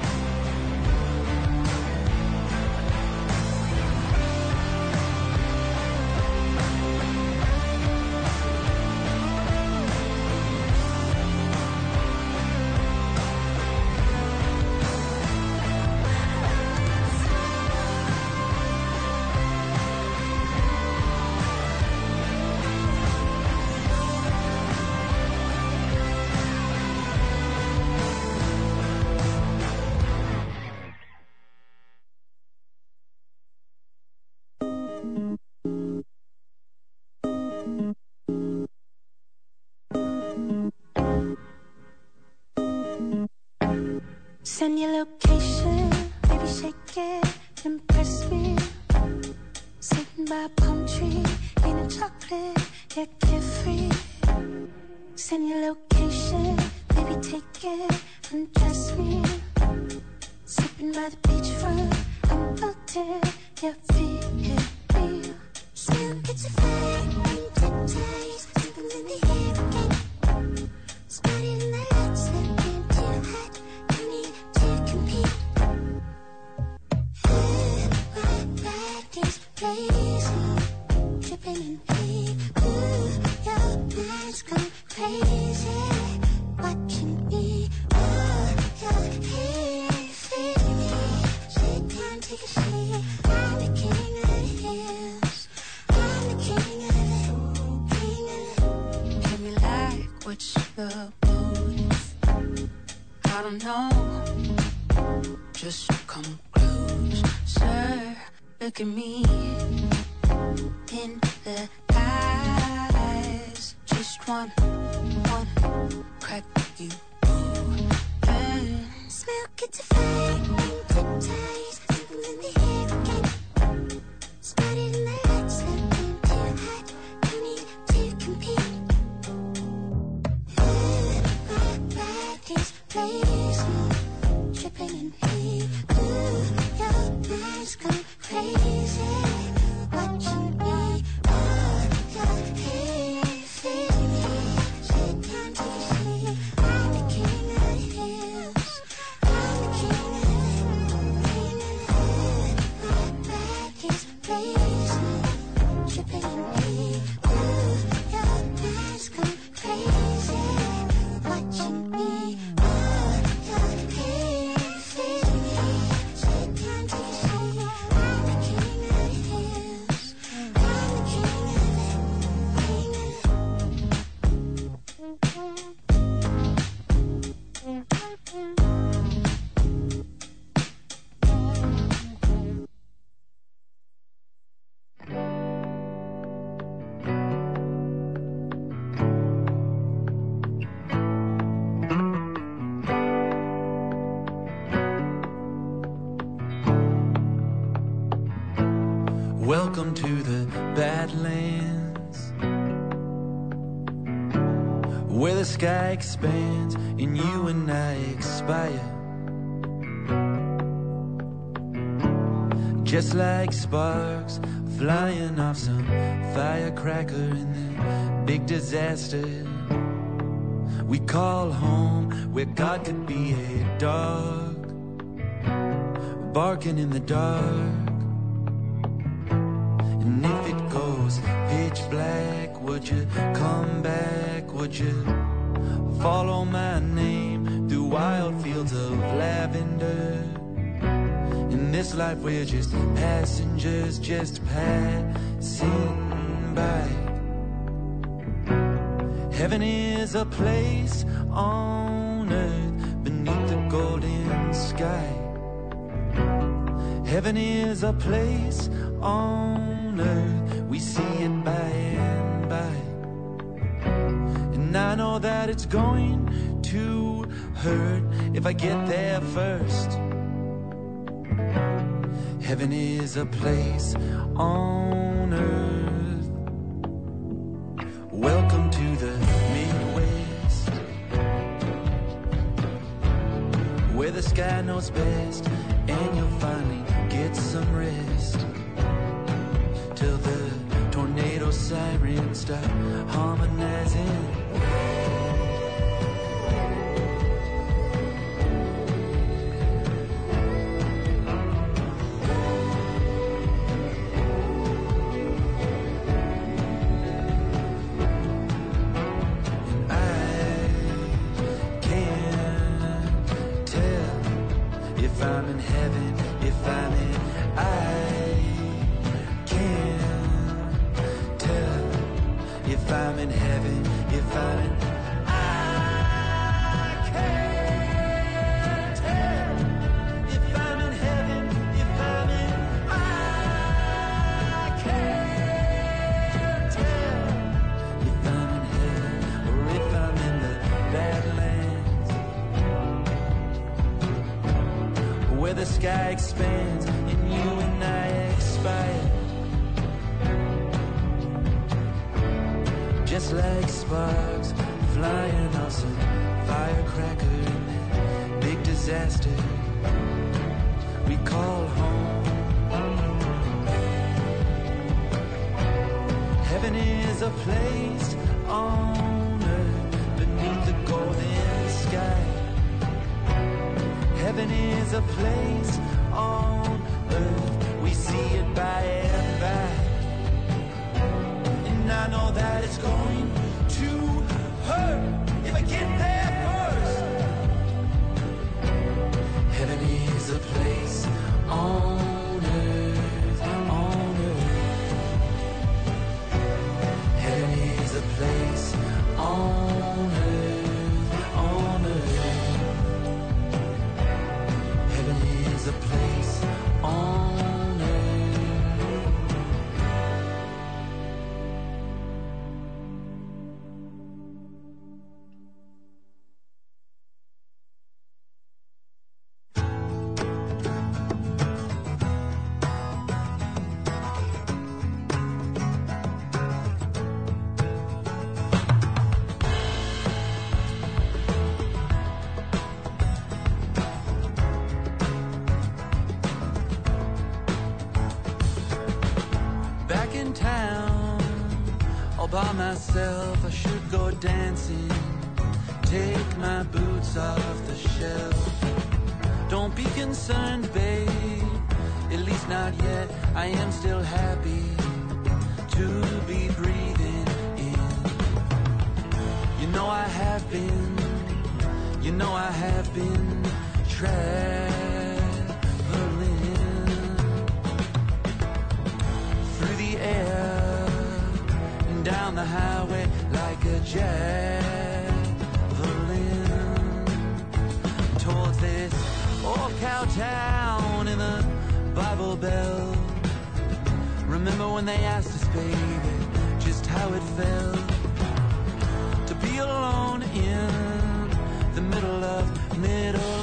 Send your location, baby, shake it, impress me. Sitting by a palm tree, eating chocolate, yeah, carefree. Send your location, baby, take it, undress me. Sipping by the beachfront, I'm floating, yeah, feel it, feel. Still get your fingertips, something in the air again. Spotted in the lights, look into your head. You need to compete. look at me in the eyes. Just one, one crack you burn. Smell good to fade, hypnotize. Something in the air again. Spotted in the lights, looking too hot. You need to compete. Ooh, my body's blazing, dripping in heat. Ooh, your eyes go crazy, watching me. Ooh, your hair feeling me. Sit down to sleep. I'm the king of the hills. I'm the king of the king of the hills. My body's blazing, dripping in heat. Ooh, your eyes go crazy, watching me. Ooh, your hair feeling me. Sit down to sleep. I'm the king of the hills. I'm the king of the king of Welcome to the Badlands, where the sky expands and you and I expire. Just like sparks flying off some firecracker in the big disaster we call home, where God could be a dog barking in the dark. And if it goes pitch black, would you come back? Would you follow my name through wild fields of lavender? In this life we're just passengers, just passing by. Heaven is a place on earth beneath the golden sky. Heaven is a place on earth, we see it by and by. And I know that it's going to hurt if I get there first. Heaven is a place on earth. Welcome to the Midwest, where the sky knows best and you'll finally get some rest. Till the tornado sirens start harmonizing. And I can't tell if I'm in heaven, if I'm in I if I'm in heaven, if I'm in I can't tell if I'm in heaven, if I'm in I can't tell if I'm in heaven or if I'm in the Badlands, where the sky expands and you and I expire. Just like sparks flying off some firecracker in that big disaster we call home. Heaven is a place on earth beneath the golden sky. Heaven is a place on earth, we see it by and by. And I know that it's going to hurt if I get there first. Heaven is a place on earth, on earth. Heaven is a place on earth, on earth. Heaven is a place by myself, I should go dancing. Take my boots off the shelf. Don't be concerned, babe, at least not yet. I am still happy to be breathing in. You know I have been, you know I have been traveling through the air and down the highway like a javelin towards this old cow town in the Bible Belt. Remember when they asked us, baby, just how it felt to be alone in the middle of middle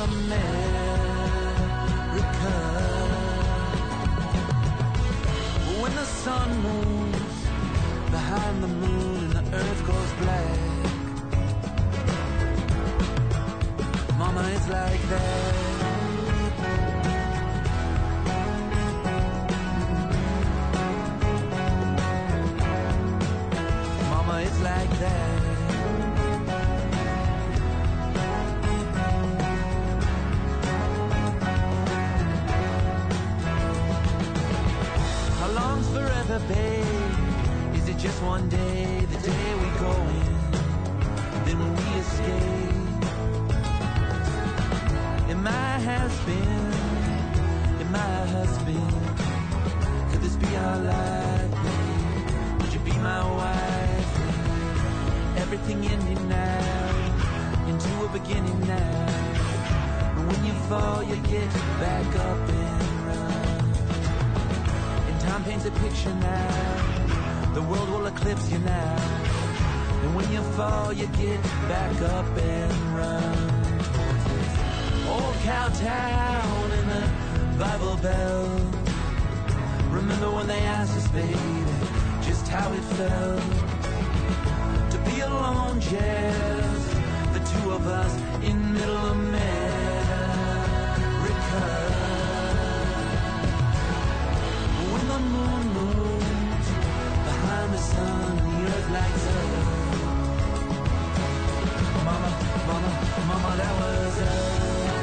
America. When the sun moves behind the moon and the earth goes black, mama, it's like that. Mama, it's like that. How long's forever, babe? Is it just one day, the day we go in, then when we escape? Am I has-been, am I a husband? Could this be our life, babe? Would you be my wife? Everything ending now, into a beginning now. And when you fall, you get back up and run. And time paints a picture now, the world will eclipse you now. And when you fall, you get back up and run. Old cow town in the Bible Belt. Remember when they asked us, baby, just how it felt to be alone, just the two of us in middle America. When the moon moves behind the sun, the earth lights up. Mama, mama, mama, that was us.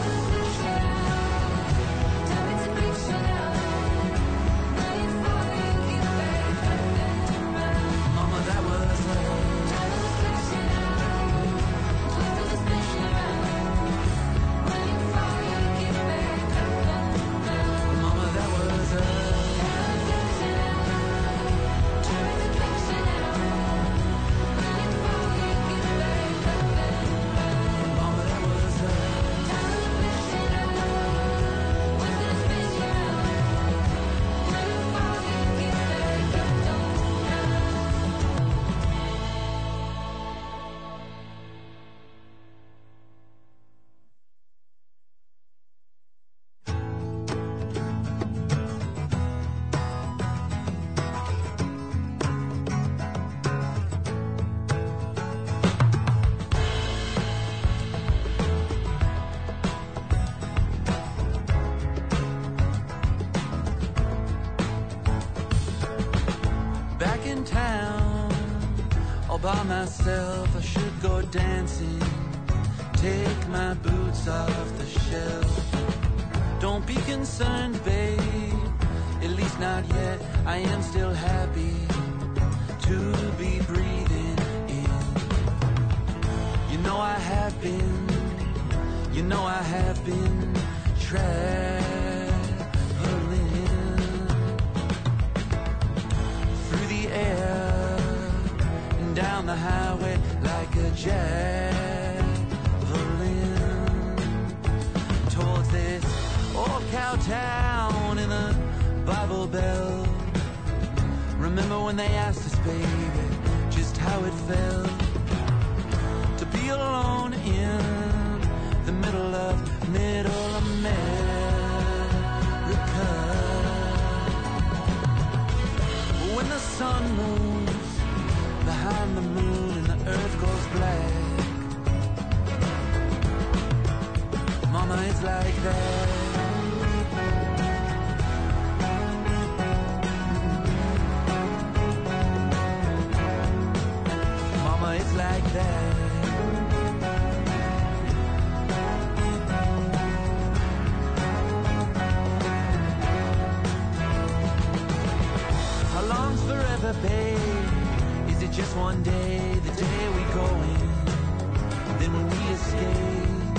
By myself, I should go dancing. Take my boots off the shelf. Don't be concerned, babe, at least not yet. I am still happy to be breathing in. You know I have been, you know I have been traveling through the air, down the highway like a javelin towards this old cow town in the Bible Belt. Remember when they asked us, baby, just how it felt to be alone in the middle of middle America. When the sun moves behind the moon and the earth goes black, mama, it's like that. forever, babe? Is it just one day, the day we go in, then when we escape?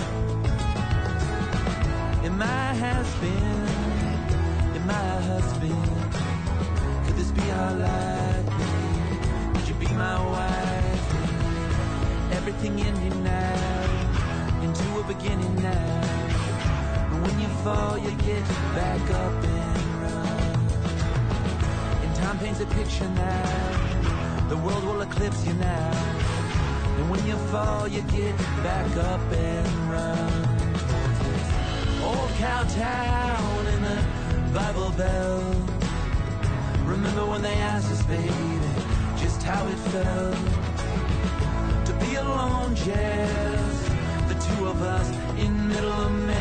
Am I has-been? Am I a husband? Could this be our life, babe? Would you be my wife, babe? Everything ending now, into a beginning now. And when you fall, you get back up and run. And time paints a picture now. The world will eclipse you now. And when you fall, you get back up and run. Old cow town in the Bible Belt. Remember when they asked us, baby, just how it felt to be alone, just the two of us in middle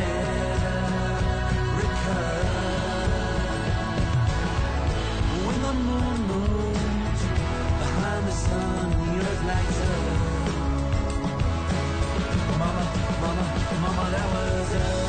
America. When the moon moves behind the sun, the earth lights up. Mama, mama, mama, that was us.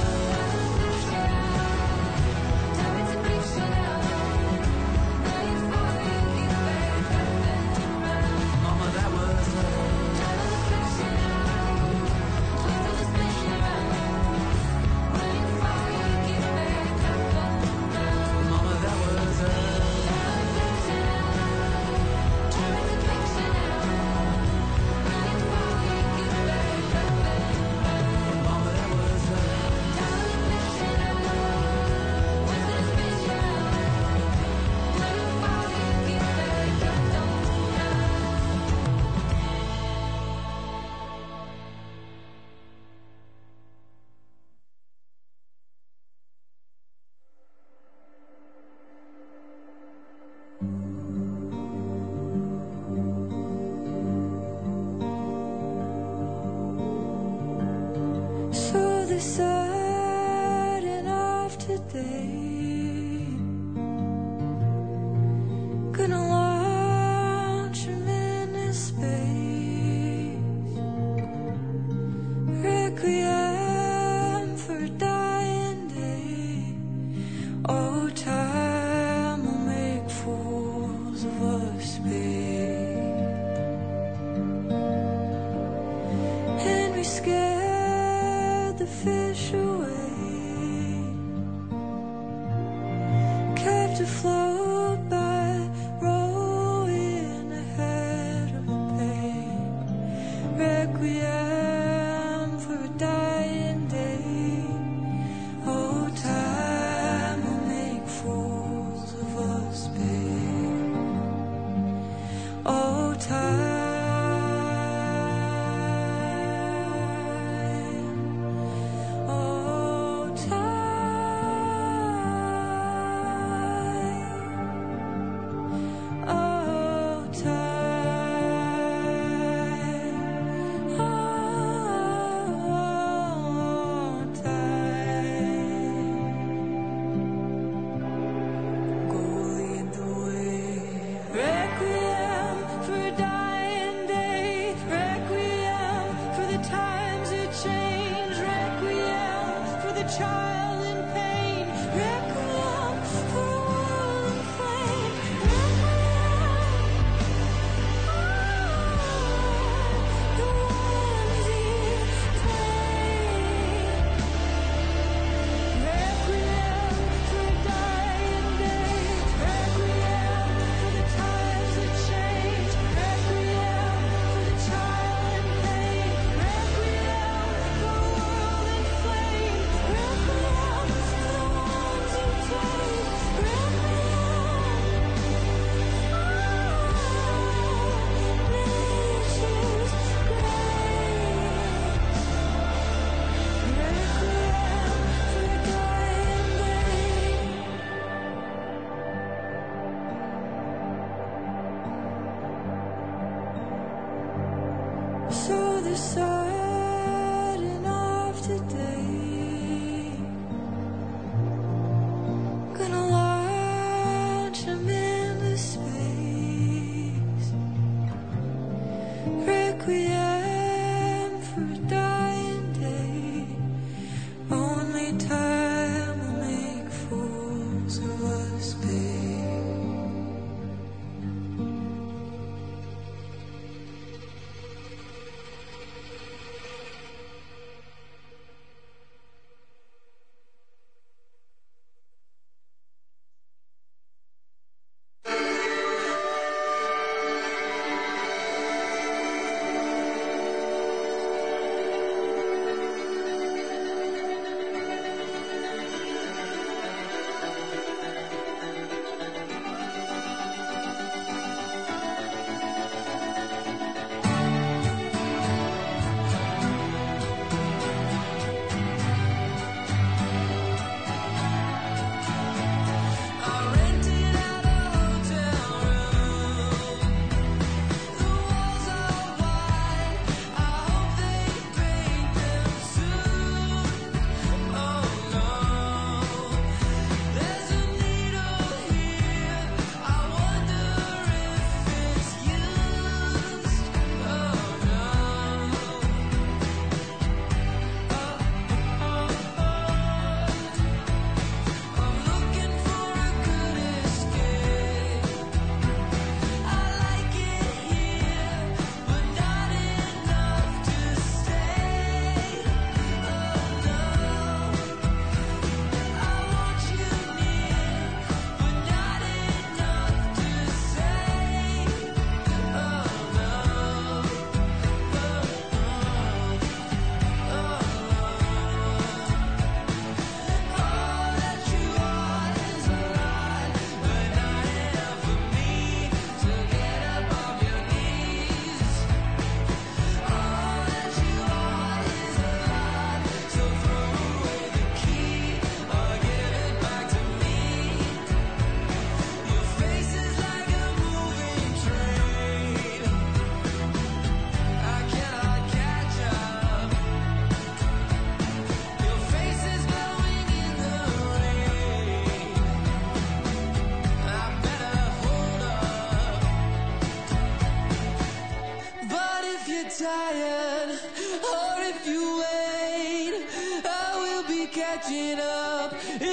Oh, time.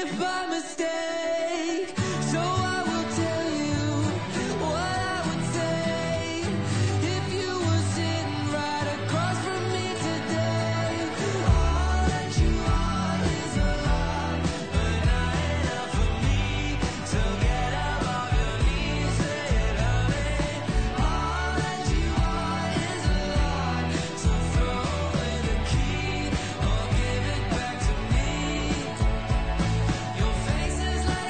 if by mistake. So I will tell you what I would say if you were sitting right across from me today. All that you want is a lot, but not enough for me. So get up off your knees, say it, honey. All that you want is a lot, so throw away the key or give it back to me. Your face is like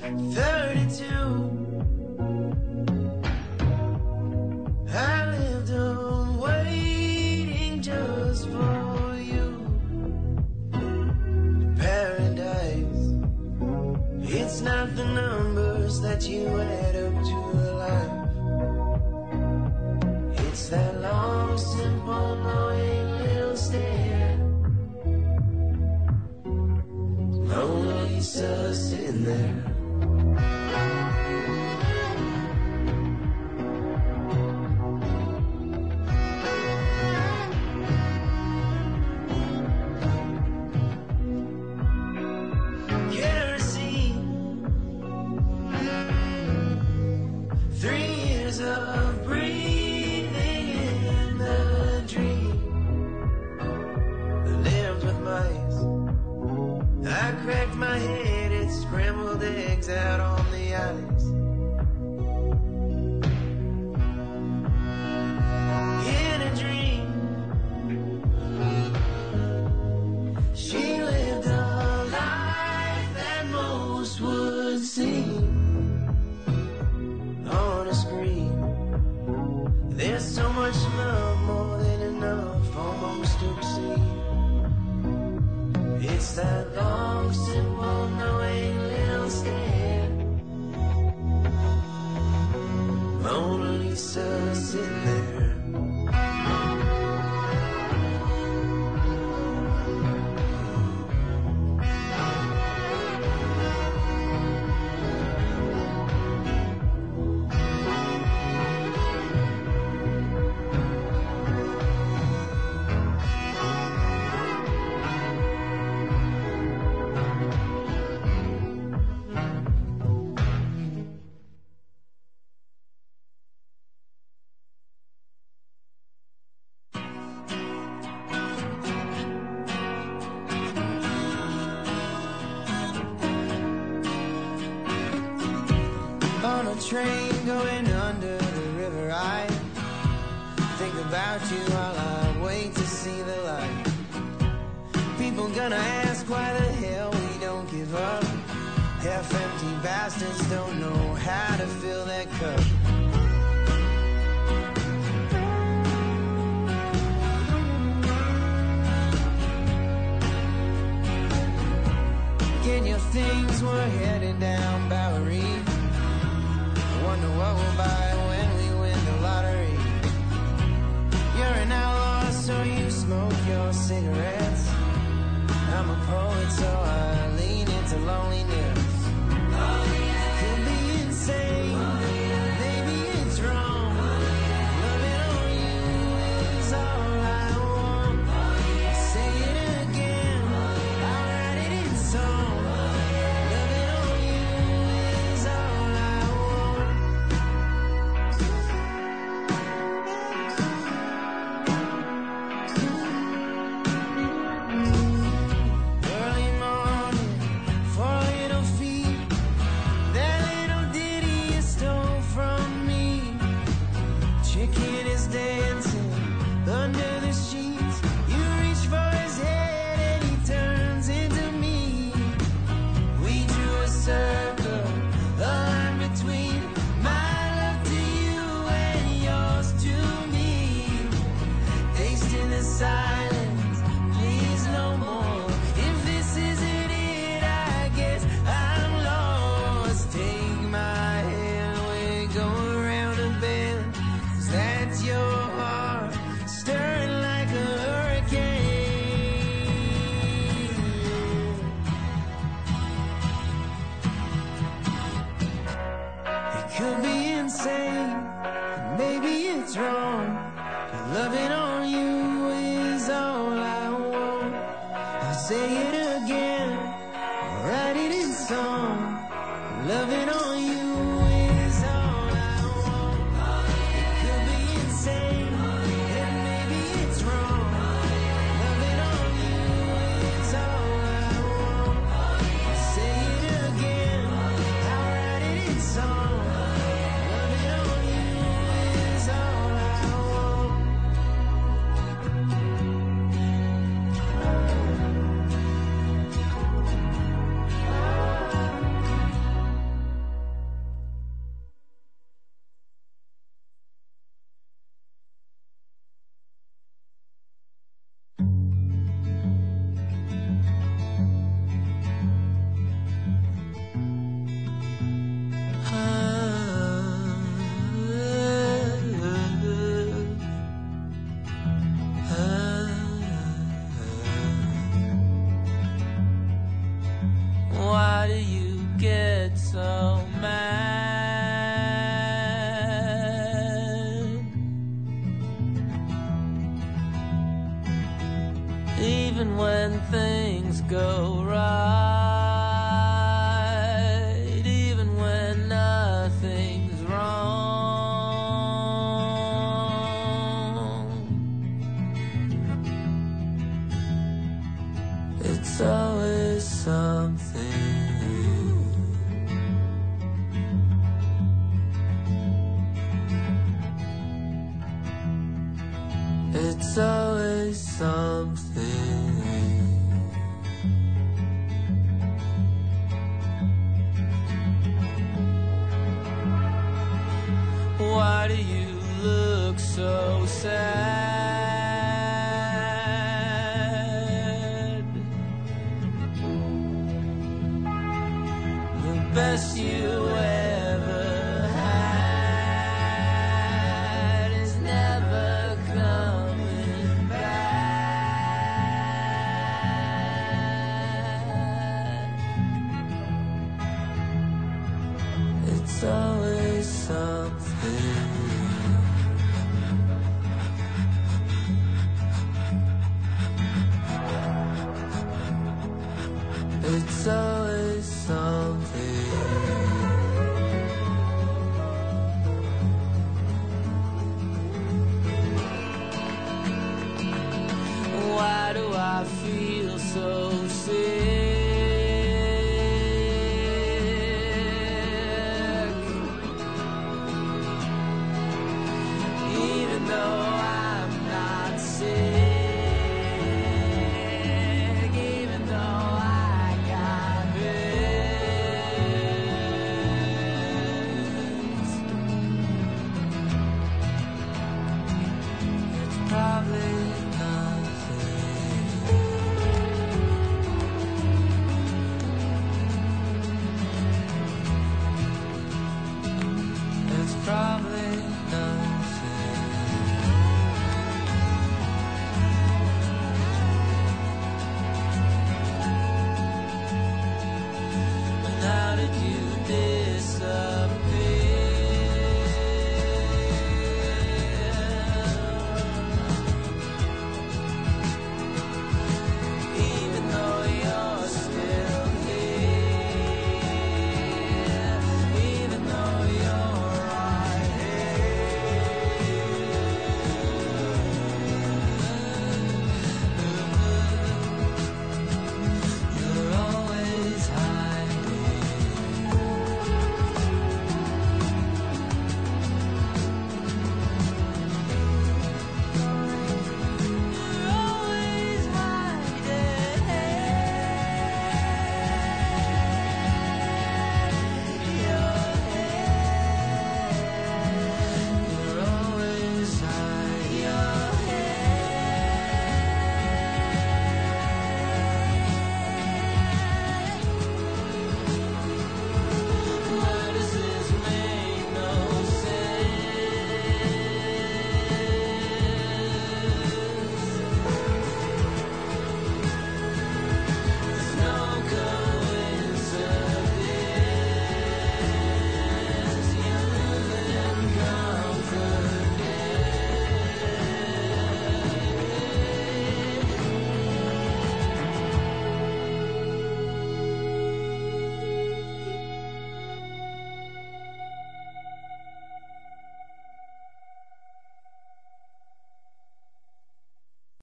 thirty-two. I lived on waiting just for you. Paradise, it's not the numbers that you add up to a life. It's that long, simple, knowing little stare. Mona Lisa sitting there. Cracked my head, it scrambled eggs out on the ice. In a dream, she lived a life that most would see on a screen. There's so much love, more than enough, almost obscene. It's that long, simple, knowing little stare. Mona Lisa sitting there. Train going under the river, I think about you while I wait to see the light. People gonna ask why the hell we don't give up. Half-empty bastards don't know how to fill that cup. Get your things, we're heading down Bowery. Wonder what we'll buy when we win the lottery. You're an outlaw, so you smoke your cigarettes. I'm a poet, so I lean into loneliness. Could be insane, maybe it's wrong. Loving on you is all I want. Say it again, I'll write it in song. Loving on you is all I want. Early morning, four little feet. That little ditty you stole from me. Chicken is dancing under the sheets. You reach for his head and he turns into me. We drew a circle, a line between my love to you and yours to me. Tasting the silence, please no more. If this isn't it, I guess I'm lost. Take my hand, we go around a bend. 'Cause that's your heart, stirring like a hurricane. It could be insane, maybe it's wrong. But loving on you is all I want. I'll say it again, I'll write it in song. Loving on you is all I want. It could be insane, and maybe it's wrong. Loving on you is all I want. I'll say it again, I'll write it in song. Loving on you is all I want. so mad. Even when things go right, even when nothing's wrong, it's always something. It's always something. Why do you look so sad? The best you ever